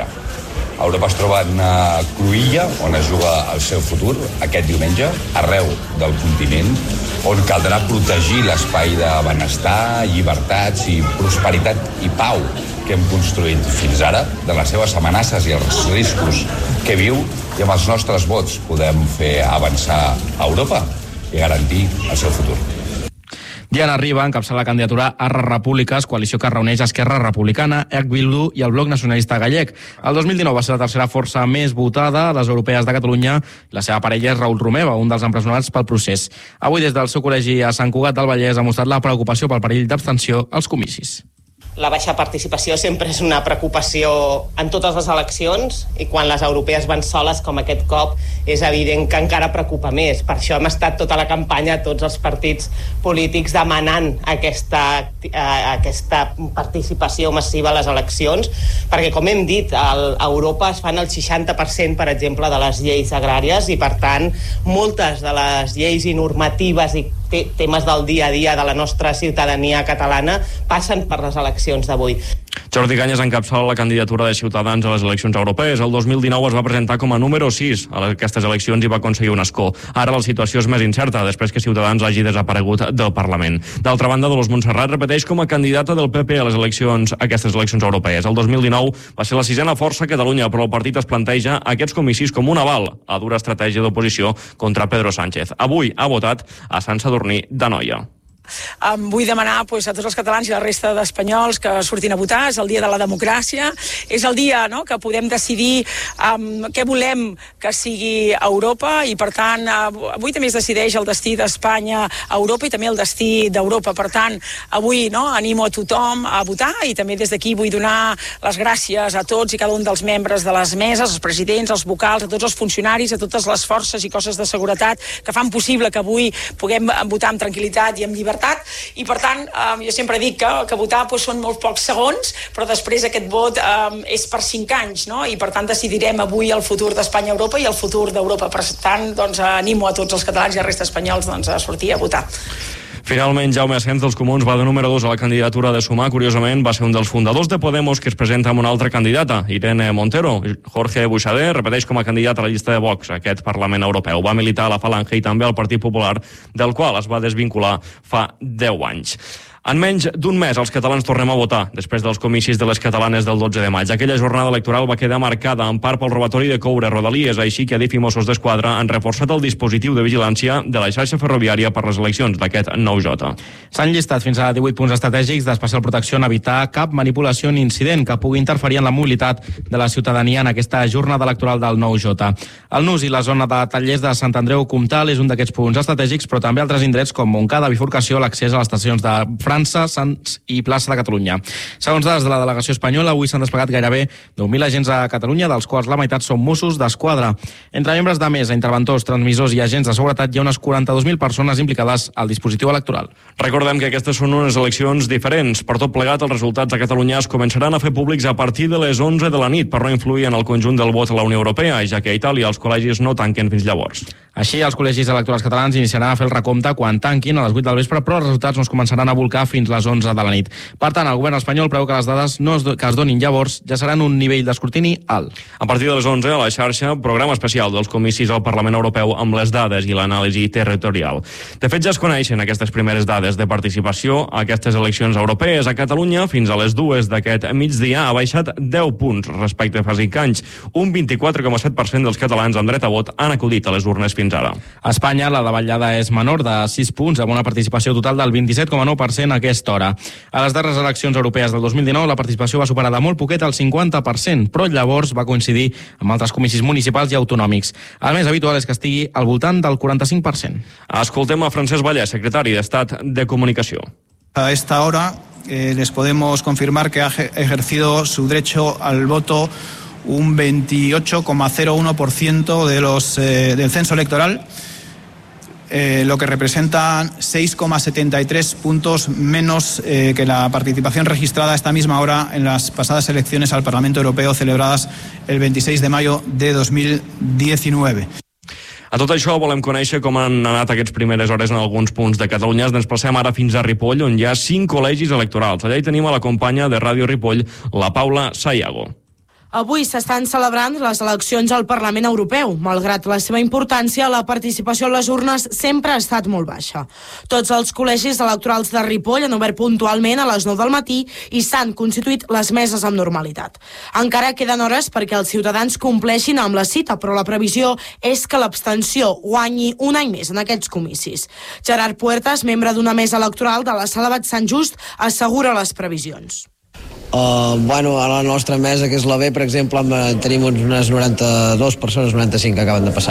Europa es troba en una cruïlla on es juga el seu futur aquest diumenge, arreu del continent, on caldrà protegir l'espai de benestar, llibertats i prosperitat i pau que hem construït fins ara, de les seves amenaces i els riscos que viu, i amb els nostres vots podem fer avançar a Europa i garantir el seu futur. Diana Riba encapçala la candidatura Arra Repúbliques, coalició que reuneix Esquerra Republicana, EH Bildu i el Bloc Nacionalista Gallec. El 2019 va ser la tercera força més votada a les europees de Catalunya. La seva parella és Raül Romeva, un dels empresonats pel procés. Avui, des del seu col·legi a Sant Cugat del Vallès, ha mostrat la preocupació pel perill d'abstenció als comicis. La baixa participació sempre és una preocupació en totes les eleccions, i quan les europees van soles, com aquest cop, és evident que encara preocupa més. Per això hem estat tota la campanya, tots els partits polítics, demanant aquesta participació massiva a les eleccions, perquè, com hem dit, a Europa es fan el 60%, per exemple, de les lleis agràries, i, per tant, moltes de les lleis i normatives i temes del dia a dia de la nostra ciutadania catalana passen per les eleccions d'avui. Jordi Cañas encapçala la candidatura de Ciutadans a les eleccions europees. El 2019 es va presentar com a número 6 a aquestes eleccions i va aconseguir un escó. Ara la situació és més incerta, després que Ciutadans hagi desaparegut del Parlament. D'altra banda, Dolors Montserrat repeteix com a candidata del PP a aquestes eleccions europees. El 2019 va ser la 6ª força a Catalunya, però el partit es planteja aquests comicis com un aval a dura estratègia d'oposició contra Pedro Sánchez. Avui ha votat a Sant Sadurní d'Anoia. Vull demanar a tots els catalans i la resta d'espanyols que surtin a votar. És el dia de la democràcia, és el dia que podem decidir què volem que sigui Europa, i per tant avui també es decideix el destí d'Espanya a Europa i també el destí d'Europa. Per tant, avui animo a tothom a votar, i també des d'aquí vull donar les gràcies a tots i cada un dels membres de les meses, els presidents, els vocals, a tots els funcionaris, a totes les forces i cosses de seguretat que fan possible que avui puguem votar amb tranquil·litat i amb llibertat. I per tant, jo sempre dic que votar són molt pocs segons, però després aquest vot és per 5 anys, i per tant decidirem avui el futur d'Espanya a Europa i el futur d'Europa. Per tant, animo a tots els catalans i a la resta espanyols a sortir a votar. Finalment, Jaume Asens dels Comuns va de número 2 a la candidatura de Sumar. Curiosament, va ser un dels fundadors de Podemos que es presenta amb una altra candidata, Irene Montero. Jorge Buixader repeteix com a candidat a la llista de Vox a aquest Parlament Europeu. Va militar a la Falange i també al Partit Popular, del qual es va desvincular fa 10 anys. En menys d'un mes els catalans tornem a votar, després dels comicis de les catalanes del 12 de maig. Aquella jornada electoral va quedar marcada en part pel robatori de coure a Rodalies, així que Adif i Mossos d'Esquadra han reforçat el dispositiu de vigilància de la xarxa ferroviària per les eleccions d'aquest 9J. S'han llistat fins a 18 punts estratègics d'especial protecció en evitar cap manipulació ni incident que pugui interferir en la mobilitat de la ciutadania en aquesta jornada electoral del 9J. El Nus i la zona de Tallers de Sant Andreu Comtal és un d'aquests punts estratègics, però també altres indrets com Montcada, Bifurcació, l'accés a les estacions de França, Sants i Plaça de Catalunya. Segons dades de la delegació espanyola, avui s'han desplegat gairebé 10.000 agents a Catalunya, dels quals la meitat són Mossos d'Esquadra. Entre membres de mesa, interventors, transmissors i agents de seguretat hi ha unes 42.000 persones implicades al dispositiu electoral. Recordem que aquestes són unes eleccions diferents. Per tot plegat, els resultats a Catalunya es començaran a fer públics a partir de les 11 de la nit per no influir en el conjunt del vot a la Unió Europea, ja que a Itàlia els col·legis no tanquen fins llavors. Així, els col·legis electorals catalans iniciaran a fer el recompte quan tanquin a les 8 del vespre, però els resultats no es començaran a volcar fins les 11 de la nit. Per tant, el govern espanyol preveu que les dades que es donin llavors ja seran un nivell d'escrutini alt. A partir de les 11, a la xarxa, programa especial dels comicis al Parlament Europeu amb les dades i l'anàlisi territorial. De fet, ja es coneixen aquestes primeres dades de participació a aquestes eleccions europees. A Catalunya, fins a les 2 d'aquest migdia, ha baixat 10 punts respecte a fa 5 anys. Un 24,7% dels catalans amb dret a vot han acudit a les urnes fins ara. A Espanya, la davallada és menor, de 6 punts, amb una participació total del 27,9% a aquesta hora. A les darreres eleccions europees del 2019, la participació va superar de molt poquet el 50%, però llavors va coincidir amb altres comicis municipals i autonòmics. El més habitual és que estigui al voltant del 45%. Escoltem a Francesc Vallès, secretari d'Estat de Comunicació. A esta hora les podemos confirmar que ha ejercido su derecho al voto un 28,01% del censo electoral, lo que representa 6,73 puntos menos que la participación registrada a esta misma hora en las pasadas elecciones al Parlamento Europeo celebradas el 26 de mayo de 2019. A tot això volem conèixer com han anat aquestes primeres hores en alguns punts de Catalunya. Ens desplacem ara fins a Ripoll, on hi ha 5 col·legis electorals. Allà hi tenim a la companya de Ràdio Ripoll, la Paula Sayago. Avui s'estan celebrant les eleccions al Parlament Europeu. Malgrat la seva importància, la participació a les urnes sempre ha estat molt baixa. Tots els col·legis electorals de Ripoll han obert puntualment a les 9 del matí i s'han constituït les meses amb normalitat. Encara queden hores perquè els ciutadans compleixin amb la cita, però la previsió és que l'abstenció guanyi un any més en aquests comicis. Gerard Puertas, membre d'una mesa electoral de la Sala Bat Sant Just, assegura les previsions. A la nostra mesa, que és la B, per exemple, tenim unes 92 persones, 95 que acaben de passar.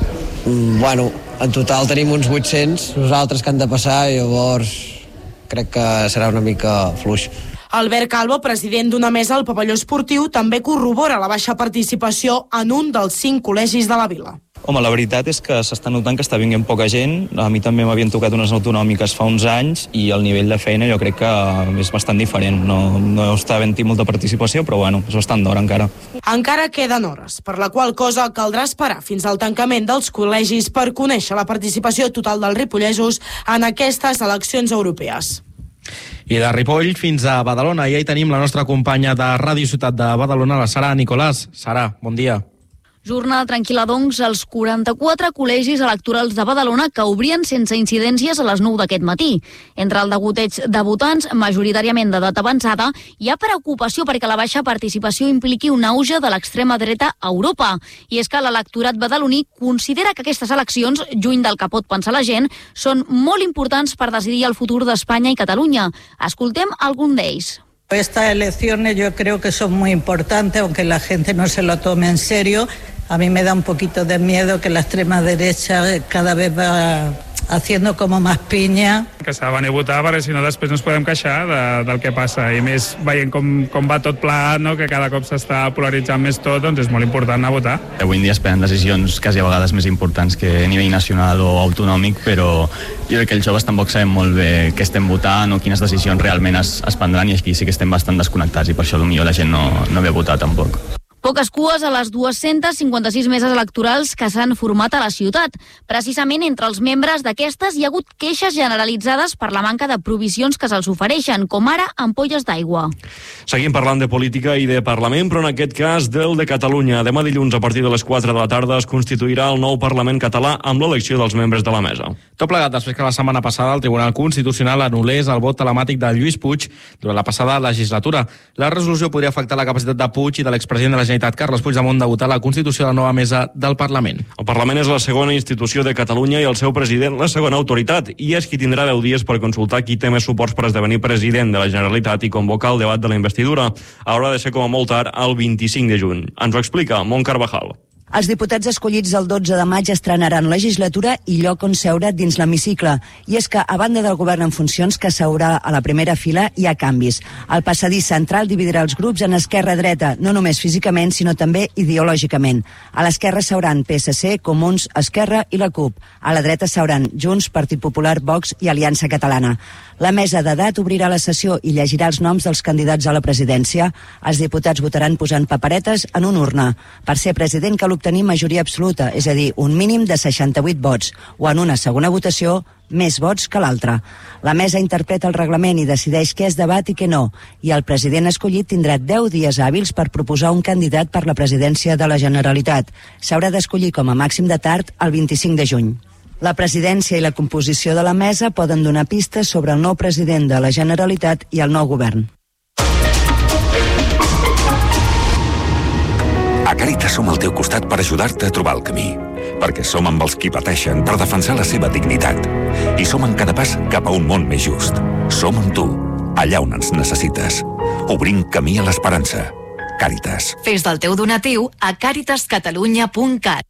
En total tenim uns 800 nosaltres que han de passar, i llavors crec que serà una mica fluix. Albert Calvo, president d'una mesa al pavelló esportiu, també corrobora la baixa participació en un dels 5 col·legis de la vila. Home, la veritat és que s'està notant que està vinguent poca gent. A mi també m'havien tocat unes autonòmiques fa uns anys i el nivell de feina jo crec que és bastant diferent. No està havent-hi molta participació, però és bastant d'hora encara. Encara queden hores, per la qual cosa caldrà esperar fins al tancament dels col·legis per conèixer la participació total dels ripollesos en aquestes eleccions europees. I de Ripoll fins a Badalona. I ahí tenim la nostra companya de Ràdio Ciutat de Badalona, la Sara Nicolàs. Sara, bon dia. Jornada tranquil·la, doncs, als 44 col·legis electorals de Badalona que obrien sense incidències a les 9 d'aquest matí. Entre el degoteig de votants, majoritàriament d'edat avançada, hi ha preocupació perquè la baixa participació impliqui un auge de l'extrema dreta a Europa. I és que l'electorat badaloní considera que aquestes eleccions, lluny del que pot pensar la gent, són molt importants per decidir el futur d'Espanya i Catalunya. Escoltem algun d'ells. Estas elecciones yo creo que son muy importantes, aunque la gente no se lo tome en serio. A mí me da un poquito de miedo que la extrema derecha cada vez va haciendo como más pinya. Que s'ha de venir a votar perquè si no després no ens podem queixar del que passa, i més veient com va tot plegat, no? Que cada cop s'està polaritzant més tot, doncs és molt important anar a votar. Avui en dia es prenen decisions quasi a vegades més importants que a nivell nacional o autonòmic, però jo crec que els joves tampoc sabem molt bé què estem votant o quines decisions realment es prendran, i aquí sí que estem bastant desconnectats i per això potser la gent no ve a votar tampoc. Poques cues a les 256 meses electorals que s'han format a la ciutat. Precisament entre els membres d'aquestes hi ha hagut queixes generalitzades per la manca de provisions que se'ls ofereixen, com ara ampolles d'aigua. Seguim parlant de política i de Parlament, però en aquest cas del de Catalunya. Demà dilluns, a partir de les 4 de la tarda, es constituirà el nou Parlament català amb l'elecció dels membres de la mesa. Tot plegat després que la setmana passada el Tribunal Constitucional anul·lés el vot telemàtic de Lluís Puig durant la passada legislatura. La resolució podria afectar la capacitat de Puig i de l'expresident de la Generalitat, Carles Puigdemont, de votar la constitució de la nova mesa del Parlament. El Parlament és la segona institució de Catalunya i el seu president la segona autoritat, i és qui tindrà 10 dies per consultar qui té més suports per esdevenir president de la Generalitat i convocar el debat de la investidura. Haurà de ser com a molt tard el 25 de juny. Ens ho explica Mont Carvajal. Els diputats escollits el 12 de maig estrenaran legislatura i lloc on seure dins l'hemicicle. I és que, a banda del govern en funcions, que seurà a la primera fila, hi ha canvis. El passadís central dividirà els grups en esquerra-dreta, no només físicament, sinó també ideològicament. A l'esquerra seuran PSC, Comuns, Esquerra i la CUP. A la dreta seuran Junts, Partit Popular, Vox i Aliança Catalana. La mesa d'edat obrirà la sessió i llegirà els noms dels candidats a la presidència. Els diputats votaran posant paperetes en una urna. Per ser president cal obtenir majoria absoluta, és a dir, un mínim de 68 vots, o en una segona votació, més vots que l'altra. La mesa interpreta el reglament i decideix què es debat i què no, i el president escollit tindrà 10 dies hàbils per proposar un candidat per la presidència de la Generalitat. S'haurà d'escollir com a màxim de tard el 25 de juny. La presidència i la composició de la mesa poden donar pistes sobre el nou president de la Generalitat i el nou govern. A Càritas som al teu costat per ajudar-te a trobar el camí, perquè som amb els qui pateixen per defensar la seva dignitat i som en cada pas cap a un món més just. Som amb tu, allà on ens necessites. Obrim camí a l'esperança. Càritas. Fes del teu donatiu a caritascatalunya.cat.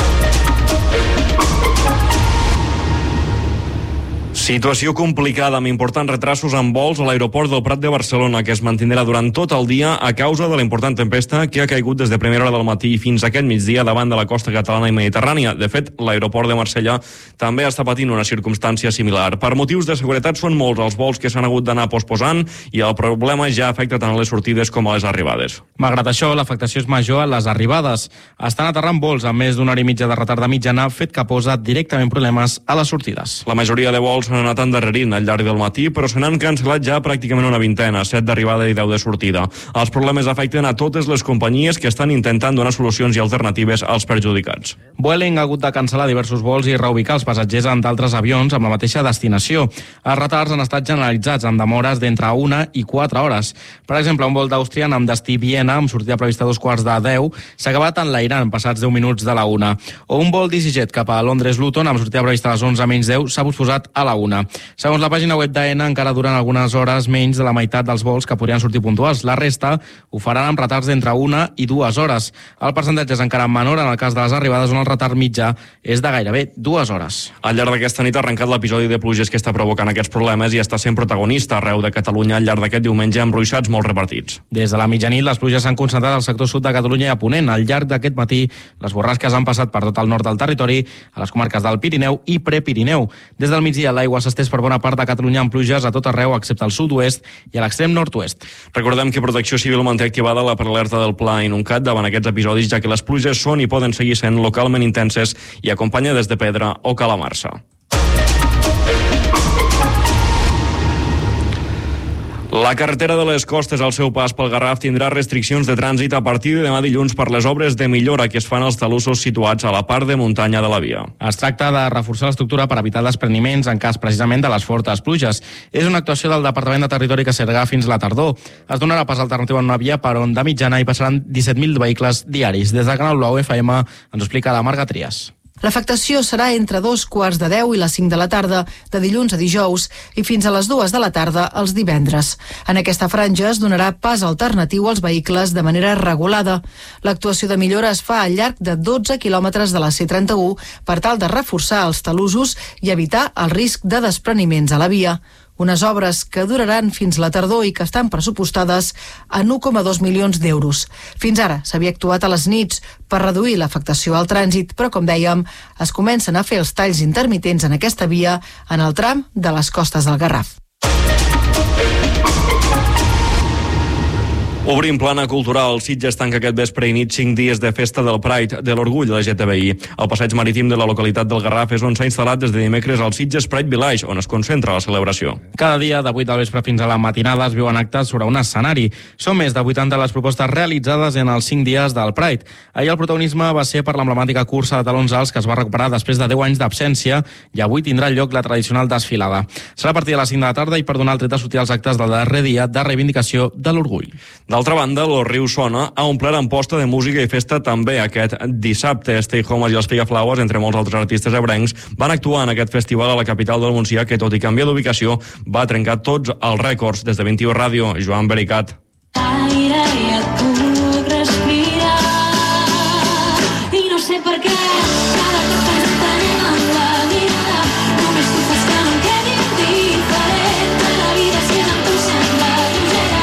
Situació complicada amb importants retrasos en vols a l'aeroport del Prat de Barcelona, que es mantindrà durant tot el dia a causa de la important tempesta que ha caigut des de primera hora del matí fins aquest migdia davant de la costa catalana i mediterrània. De fet, l'aeroport de Marsella també està patint una circumstància similar. Per motius de seguretat són molts els vols que s'han hagut d'anar posposant i el problema ja afecta tant a les sortides com a les arribades. Malgrat això, l'afectació és major a les arribades. Estan aterrant vols amb més d'una hora i mitja de retard de mitjana, fet que posa directament problemes a les sortides. La majoria de vols s'han anat endarrerint al llarg del matí, però se n'han cancel·lat ja pràcticament una vintena, 7 d'arribada i 10 de sortida. Els problemes afecten a totes les companyies que estan intentant donar solucions i alternatives als perjudicats. Vueling ha hagut de cancel·lar diversos vols i reubicar els passatgers en d'altres avions amb la mateixa destinació. Els retards han estat generalitzats amb demores d'entre 1 i 4 hores. Per exemple, un vol d'Austrian amb destí Viena, amb sortida prevista a 2:45, s'ha acabat enlairant passats 10 minuts de la 1. O un vol d'EasyJet cap a Londres-Luton amb sortida prevista a les 11:10 s'ha posposat a la 1. Segons la pàgina web d'AENA, encara duren algunes hores menys de la meitat dels vols que podrien sortir puntuals. La resta ho faran amb retards d'entre 1 i 2 hores. El percentatge és encara menor en el cas de les arribades, on el retard mitjà és de gairebé 2 hores. Al llarg d'aquesta nit ha arrencat l'episodi de pluges que està provocant aquests problemes i està sent protagonista arreu de Catalunya al llarg d'aquest diumenge amb ruixats molt repartits. Des de la mitjanit, les pluges s'han concentrat al sector sud de Catalunya i a Ponent. Al llarg d'aquest matí, les borrasques han passat per tot el nord del territori, a les comarques del Pirineu i Prepirineu. Des del migdia, l'aigua s'estès per bona part de Catalunya amb pluges a tot arreu, excepte al sud-oest i a l'extrem nord-oest. Recordem que Protecció Civil manté activada la prealerta del Pla Inuncat davant aquests episodis, ja que les pluges són i poden seguir sent localment intenses i acompanya des de Pedra o Calamarsa. La carretera de les Costes al seu pas pel Garraf tindrà restriccions de trànsit a partir de demà dilluns per les obres de millora que es fan als talussos situats a la part de muntanya de la via. Es tracta de reforçar l'estructura per evitar despreniments en cas precisament de les fortes pluges. És una actuació del Departament de Territori que s'allargarà fins la tardor. Es donarà pas alternatiu en una via per on de mitjana hi passaran 17.000 vehicles diaris. Des del Canal Blau FM ens ho explica la Marga Trias. L'afectació serà entre 2:15 i les 5 de la tarda, de dilluns a dijous, i fins a les 2 de la tarda els divendres. En aquesta franja es donarà pas alternatiu als vehicles de manera regulada. L'actuació de millora es fa al llarg de 12 quilòmetres de la C31 per tal de reforçar els talussos i evitar el risc de despreniments a la via. Unes obres que duraran fins la tardor i que estan pressupostades en 1,2 milions d'euros. Fins ara s'havia actuat a les nits per reduir l'afectació al trànsit, però com dèiem, es comencen a fer els talls intermitents en aquesta via en el tram de les Costes del Garraf. Obrim plana cultural. Sitges tanca aquest vespre i nit 5 dies de festa del Pride, de l'orgull LGTBI. El passeig marítim de la localitat del Garraf és on s'ha instal·lat des de dimecres al Sitges Pride Village, on es concentra la celebració. Cada dia, de 8 del vespre fins a la matinada, es viuen actes sobre un escenari. Són més de 80 les propostes realitzades en els 5 dies del Pride. Ahir el protagonisme va ser per l'emblemàtica cursa de talons alts que es va recuperar després de 10 anys d'absència i avui tindrà lloc la tradicional desfilada. Serà a partir de les 5 de la tarda i per donar el tret a sortir els actes del darrer dia de reivindicació de l'orgull. D'altra banda, el Riu Sona ha omplert amposta de música i festa també aquest dissabte. Stay Homes i els Figaflaues, entre molts altres artistes ebrencs, van actuar en aquest festival a la capital del Montsià, que tot i canviar d'ubicació va trencar tots els rècords. Des de 21 Ràdio, Joan Bericat. Aire i et puc respirar i no sé per què cada cop ens entenem en la vida, només tu fas que no em quedi indiferent de la vida, si en tu sembla lleugera.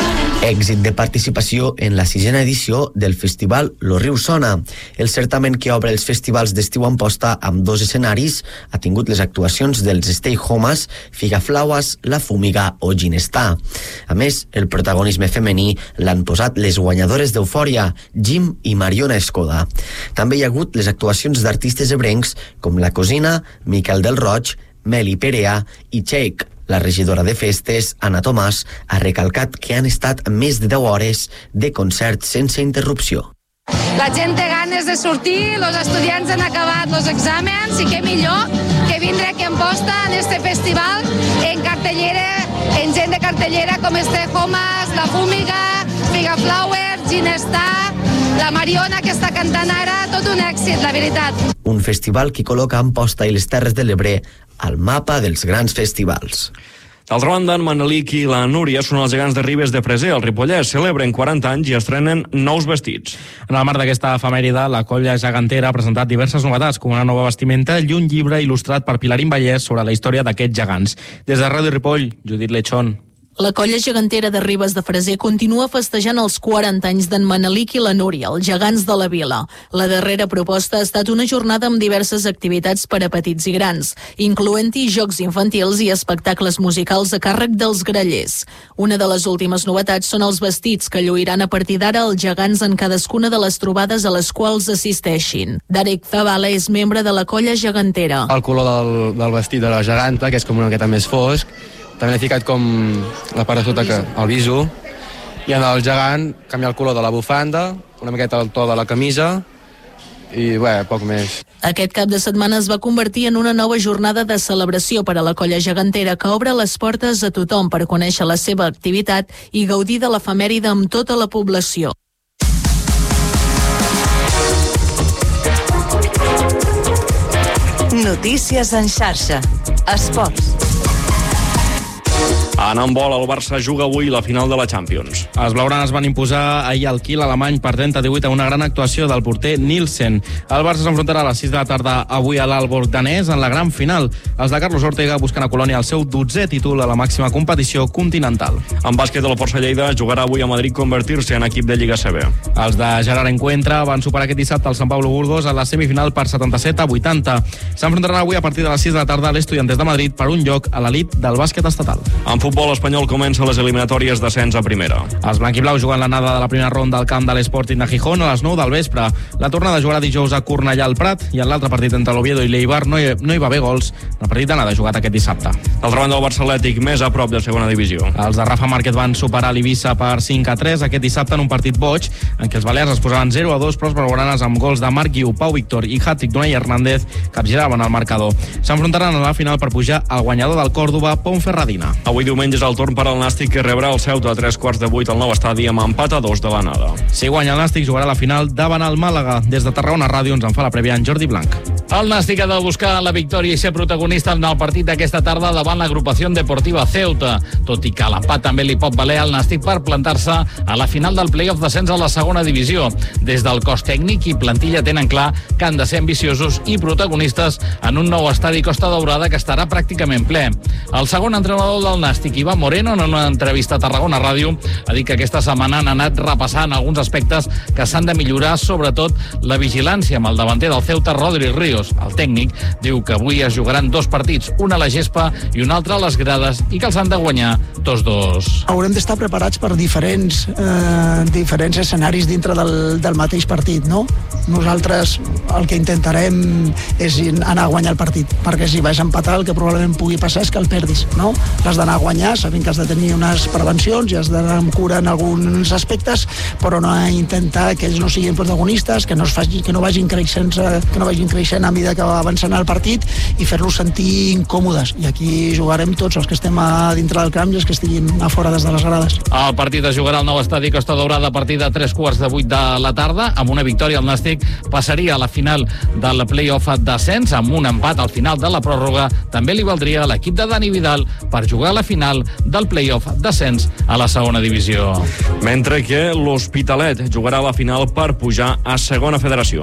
Èxit de participació en la 6a edició del festival Lo Riu Sona. El certamen que obre els festivals d'estiu Amposta amb 2 escenaris ha tingut les actuacions dels Stay Homes, Figaflaues, La Fúmiga o Ginestar. A més, el protagonisme femení l'han posat les guanyadores d'Eufòria, Jim i Mariona Escoda. També hi ha hagut les actuacions d'artistes ebrencs com La Cosina, Miquel del Roig, Meli Perea i Cheik. La regidora de festes, Anna Tomàs, ha recalcat que han estat més de 10 hores de concert sense interrupció. La gent té ganes de sortir, els estudiants han acabat els exàmens i què millor que vindre aquí a Amposta en este festival en cartellera, en gent de cartellera com Stay Homes, La Fúmiga, Figaflaues, Ginestar, la Mariona que està cantant ara, tot un èxit, la veritat. Un festival que col·loca Amposta i les Terres de l'Ebre al mapa dels grans festivals. D'altra banda, en Manelic i la Núria són els gegants de Ribes de Freser, al Ripollès. Celebren 40 anys i estrenen nous vestits. En el marc d'aquesta efemèride, la colla gegantera ha presentat diverses novetats, com una nova vestimenta i un llibre il·lustrat per Pilarín Vallès sobre la història d'aquests gegants. Des de Ràdio Ripoll, Judit Lechón. La colla gegantera de Ribes de Freser continua festejant els 40 anys d'en Manelic i la Núria, els gegants de la vila. La darrera proposta ha estat una jornada amb diverses activitats per a petits i grans, incloent-hi jocs infantils i espectacles musicals a càrrec dels grallers. Una de les últimes novetats són els vestits que lluiran a partir d'ara els gegants en cadascuna de les trobades a les quals assisteixin. Darek Zavala és membre de la colla gegantera. El color del vestit de la geganta, que és com una miqueta més fosc, també he ficat com la part de sota, el viso, i en el gegant canviar el color de la bufanda, una miqueta el to de la camisa i poc més. Aquest cap de setmana es va convertir en una nova jornada de celebració per a la colla gegantera que obre les portes a tothom per conèixer la seva activitat i gaudir de l'efemèride amb tota la població. Notícies en xarxa. Esports. En handbol, el Barça juga avui la final de la Champions. Els blaugranes van imposar ahir el Kiel alemany per 30-18 a una gran actuació del porter Nielsen. El Barça s'enfrontarà a les 6 de la tarda avui a l'Aalborg danès en la gran final. Els de Carlos Ortega busquen a Colònia el seu 12è títol a la màxima competició continental. En bàsquet, el Força Lleida jugarà avui a Madrid convertir-se en equip de Lliga CB. Els de Gerard Encuentra van superar aquest dissabte el Sant Pablo Burgos a la semifinal per 77-80. S'enfrontaran avui a partir de les 6 de la tarda a l'Estudiantes de Madrid per un lloc a l'elit del bàsquet estatal. En futbol espanyol comença les eliminatòries d'ascens a primera. Els blanquiblaus juguen l'anada de la primera ronda al camp de l'Sporting de Gijón a les 9 del vespre. La tornada jugarà dijous a Cornellà al Prat i en l'altre partit entre l'Oviedo i l'Eibar no hi va haver gols. El partit d'anada jugat aquest dissabte. D'altra banda, el Barça Atlètic més a prop de segona divisió. Els de Rafa Márquez van superar l'Eivissa per 5-3 aquest dissabte en un partit boig en què els balears es posaven 0-2, però els blaugranes amb gols de Marc Guiu, Pau Víctor i hat-trick d'Unai Hernández capgiraven el marcador. S'enfrontaran a la final per pujar al guanyador del Còrdova, Ponferradina. Avui diumenge és el torn per al Nàstic, que rebrà el Ceuta a 7:45 al nou estadi amb empat a 2 de l'anada. Si guanya el Nàstic, jugarà la final davant el Màlaga. Des de Tarragona Ràdio ens en fa la prèvia en Jordi Blanc. El Nàstic ha de buscar la victòria i ser protagonista en el partit d'aquesta tarda davant l'agrupació deportiva Ceuta, tot i que l'empat també li pot valer al Nàstic per plantar-se a la final del play-off d'ascens a la segona divisió. Des del cos tècnic i plantilla tenen clar que han de ser ambiciosos i protagonistes en un nou estadi Costa Daurada que estarà pràcticament ple. El segon entrenador del Nàstic, Iván Moreno, en una entrevista a Tarragona Ràdio, ha dit que aquesta setmana han anat repassant alguns aspectes que s'han de millorar, sobretot la vigilància amb el davanter del Ceuta, Rodri Ríos. Barrios, el tècnic, diu que avui es jugaran 2 partits, un a la gespa i un altre a les grades, i que els han de guanyar tots 2. Haurem d'estar preparats per diferents escenaris dintre del mateix partit, no? Nosaltres el que intentarem és anar a guanyar el partit, perquè si vas empatar el que probablement pugui passar és que el perdis, no? L'has d'anar a guanyar, sabent que has de tenir unes prevencions i has d'anar amb cura en alguns aspectes, però no intentar que ells no siguin protagonistes, que no vagin creixent a mesura que va avançant el partit i fer-los sentir incòmodes. I aquí jugarem tots, els que estem a dintre del camp i els que estiguin a fora des de les grades. El partit es jugarà al nou estadi Costa Daurada a partir de 3:15 de la tarda. Amb una victòria el Nàstic passaria a la final del play-off d'ascens. Amb un empat al final de la pròrroga també li valdria a l'equip de Dani Vidal per jugar a la final del play-off d'ascens a la segona divisió. Mentre que l'Hospitalet jugarà a la final per pujar a segona federació.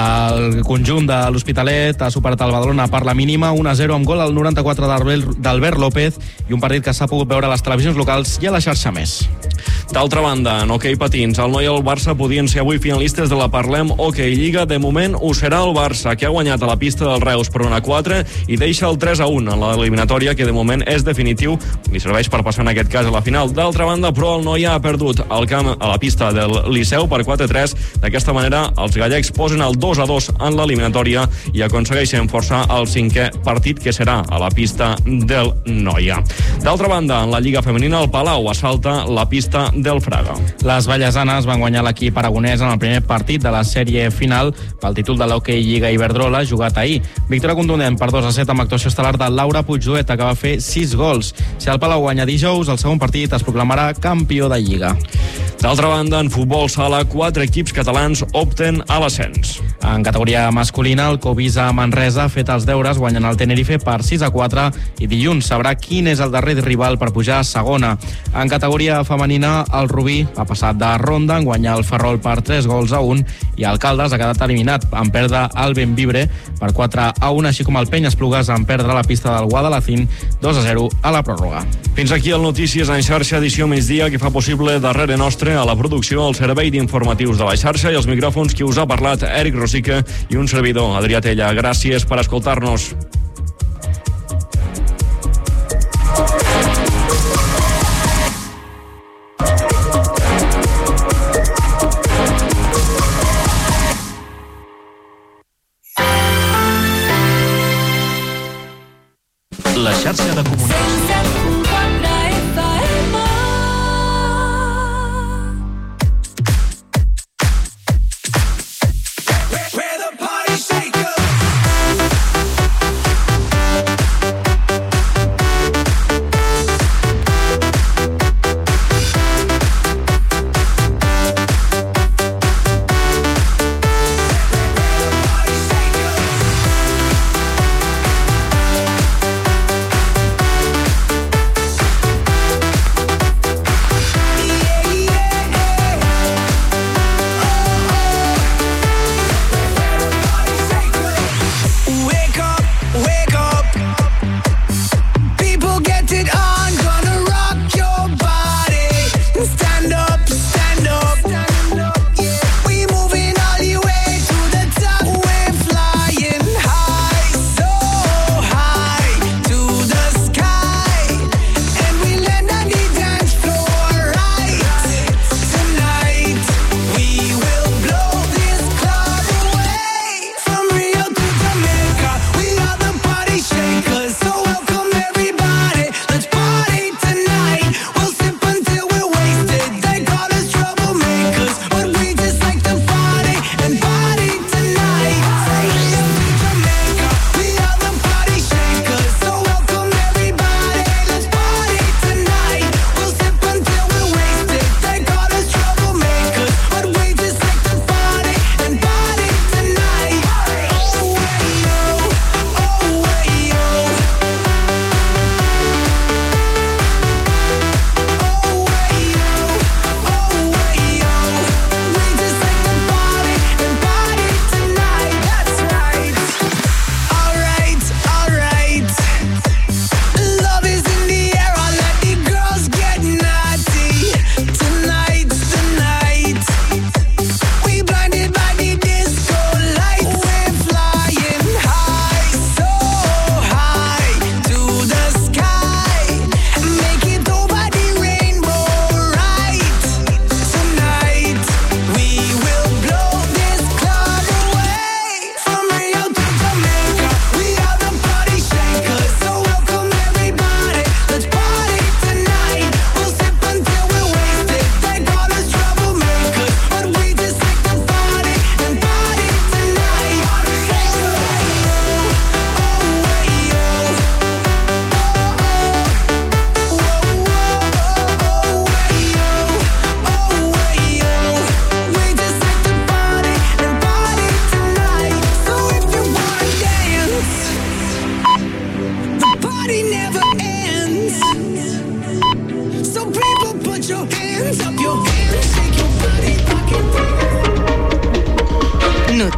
El conjunt de l'Hospitalet ha superat el Badalona per la mínima 1-0 amb gol al 94 d'Albert López i un partit que s'ha pogut veure a les televisions locals i a la xarxa més. D'altra banda, en hoquei patins, el Noi i el Barça podien ser avui finalistes de la Parlem Hockey Lliga. De moment ho serà el Barça, que ha guanyat a la pista del Reus per 1-4 i deixa el 3-1 en l'eliminatòria, que de moment és definitiu, li serveix per passar en aquest cas a la final. D'altra banda, però, el Noia ha perdut el camp a la pista del Liceu per 4-3. D'aquesta manera, els gallecs posen el 2-2 en l'eliminatòria i aconsegueixen forçar el 5è partit, que serà a la pista del Noia. D'altra banda, en la Lliga Femenina, el Palau assalta la pista del Fraga. Les vallesanes van guanyar l'equip aragonès en el primer partit de la sèrie final pel títol de l'Hockey Lliga Iberdrola jugat ahir. Victòria contundent per 2-7 amb actuació estel·lar de Laura Puigdueta, que va fer 6 gols. Si el Palau guanya dijous, el segon partit es proclamarà campió de Lliga. D'altra banda, en futbol sala, 4 equips catalans opten a l'ascens. En categoria masculina, el Covisa Manresa ha fet els deures guanyant el Tenerife per 6-4 i dilluns sabrà quin és el darrer rival per pujar a segona. En categoria femenina, el Rubí ha passat de ronda en guanyar el Ferrol per 3-1 i el Caldes ha quedat eliminat en perdre el Benvibre per 4-1, així com el Penyes-Plugues en perdre la pista del Guadalacín 2-0 a la pròrroga. Fins aquí el Notícies en xarxa, edició migdia, que fa possible darrere nostre a la producció, el servei d'informatius de la xarxa i els micròfons que us ha parlat Eric Rosica i un servidor, Adrià Tella. Gràcies per escoltar-nos. La xarxa de comunicació.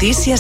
Notícies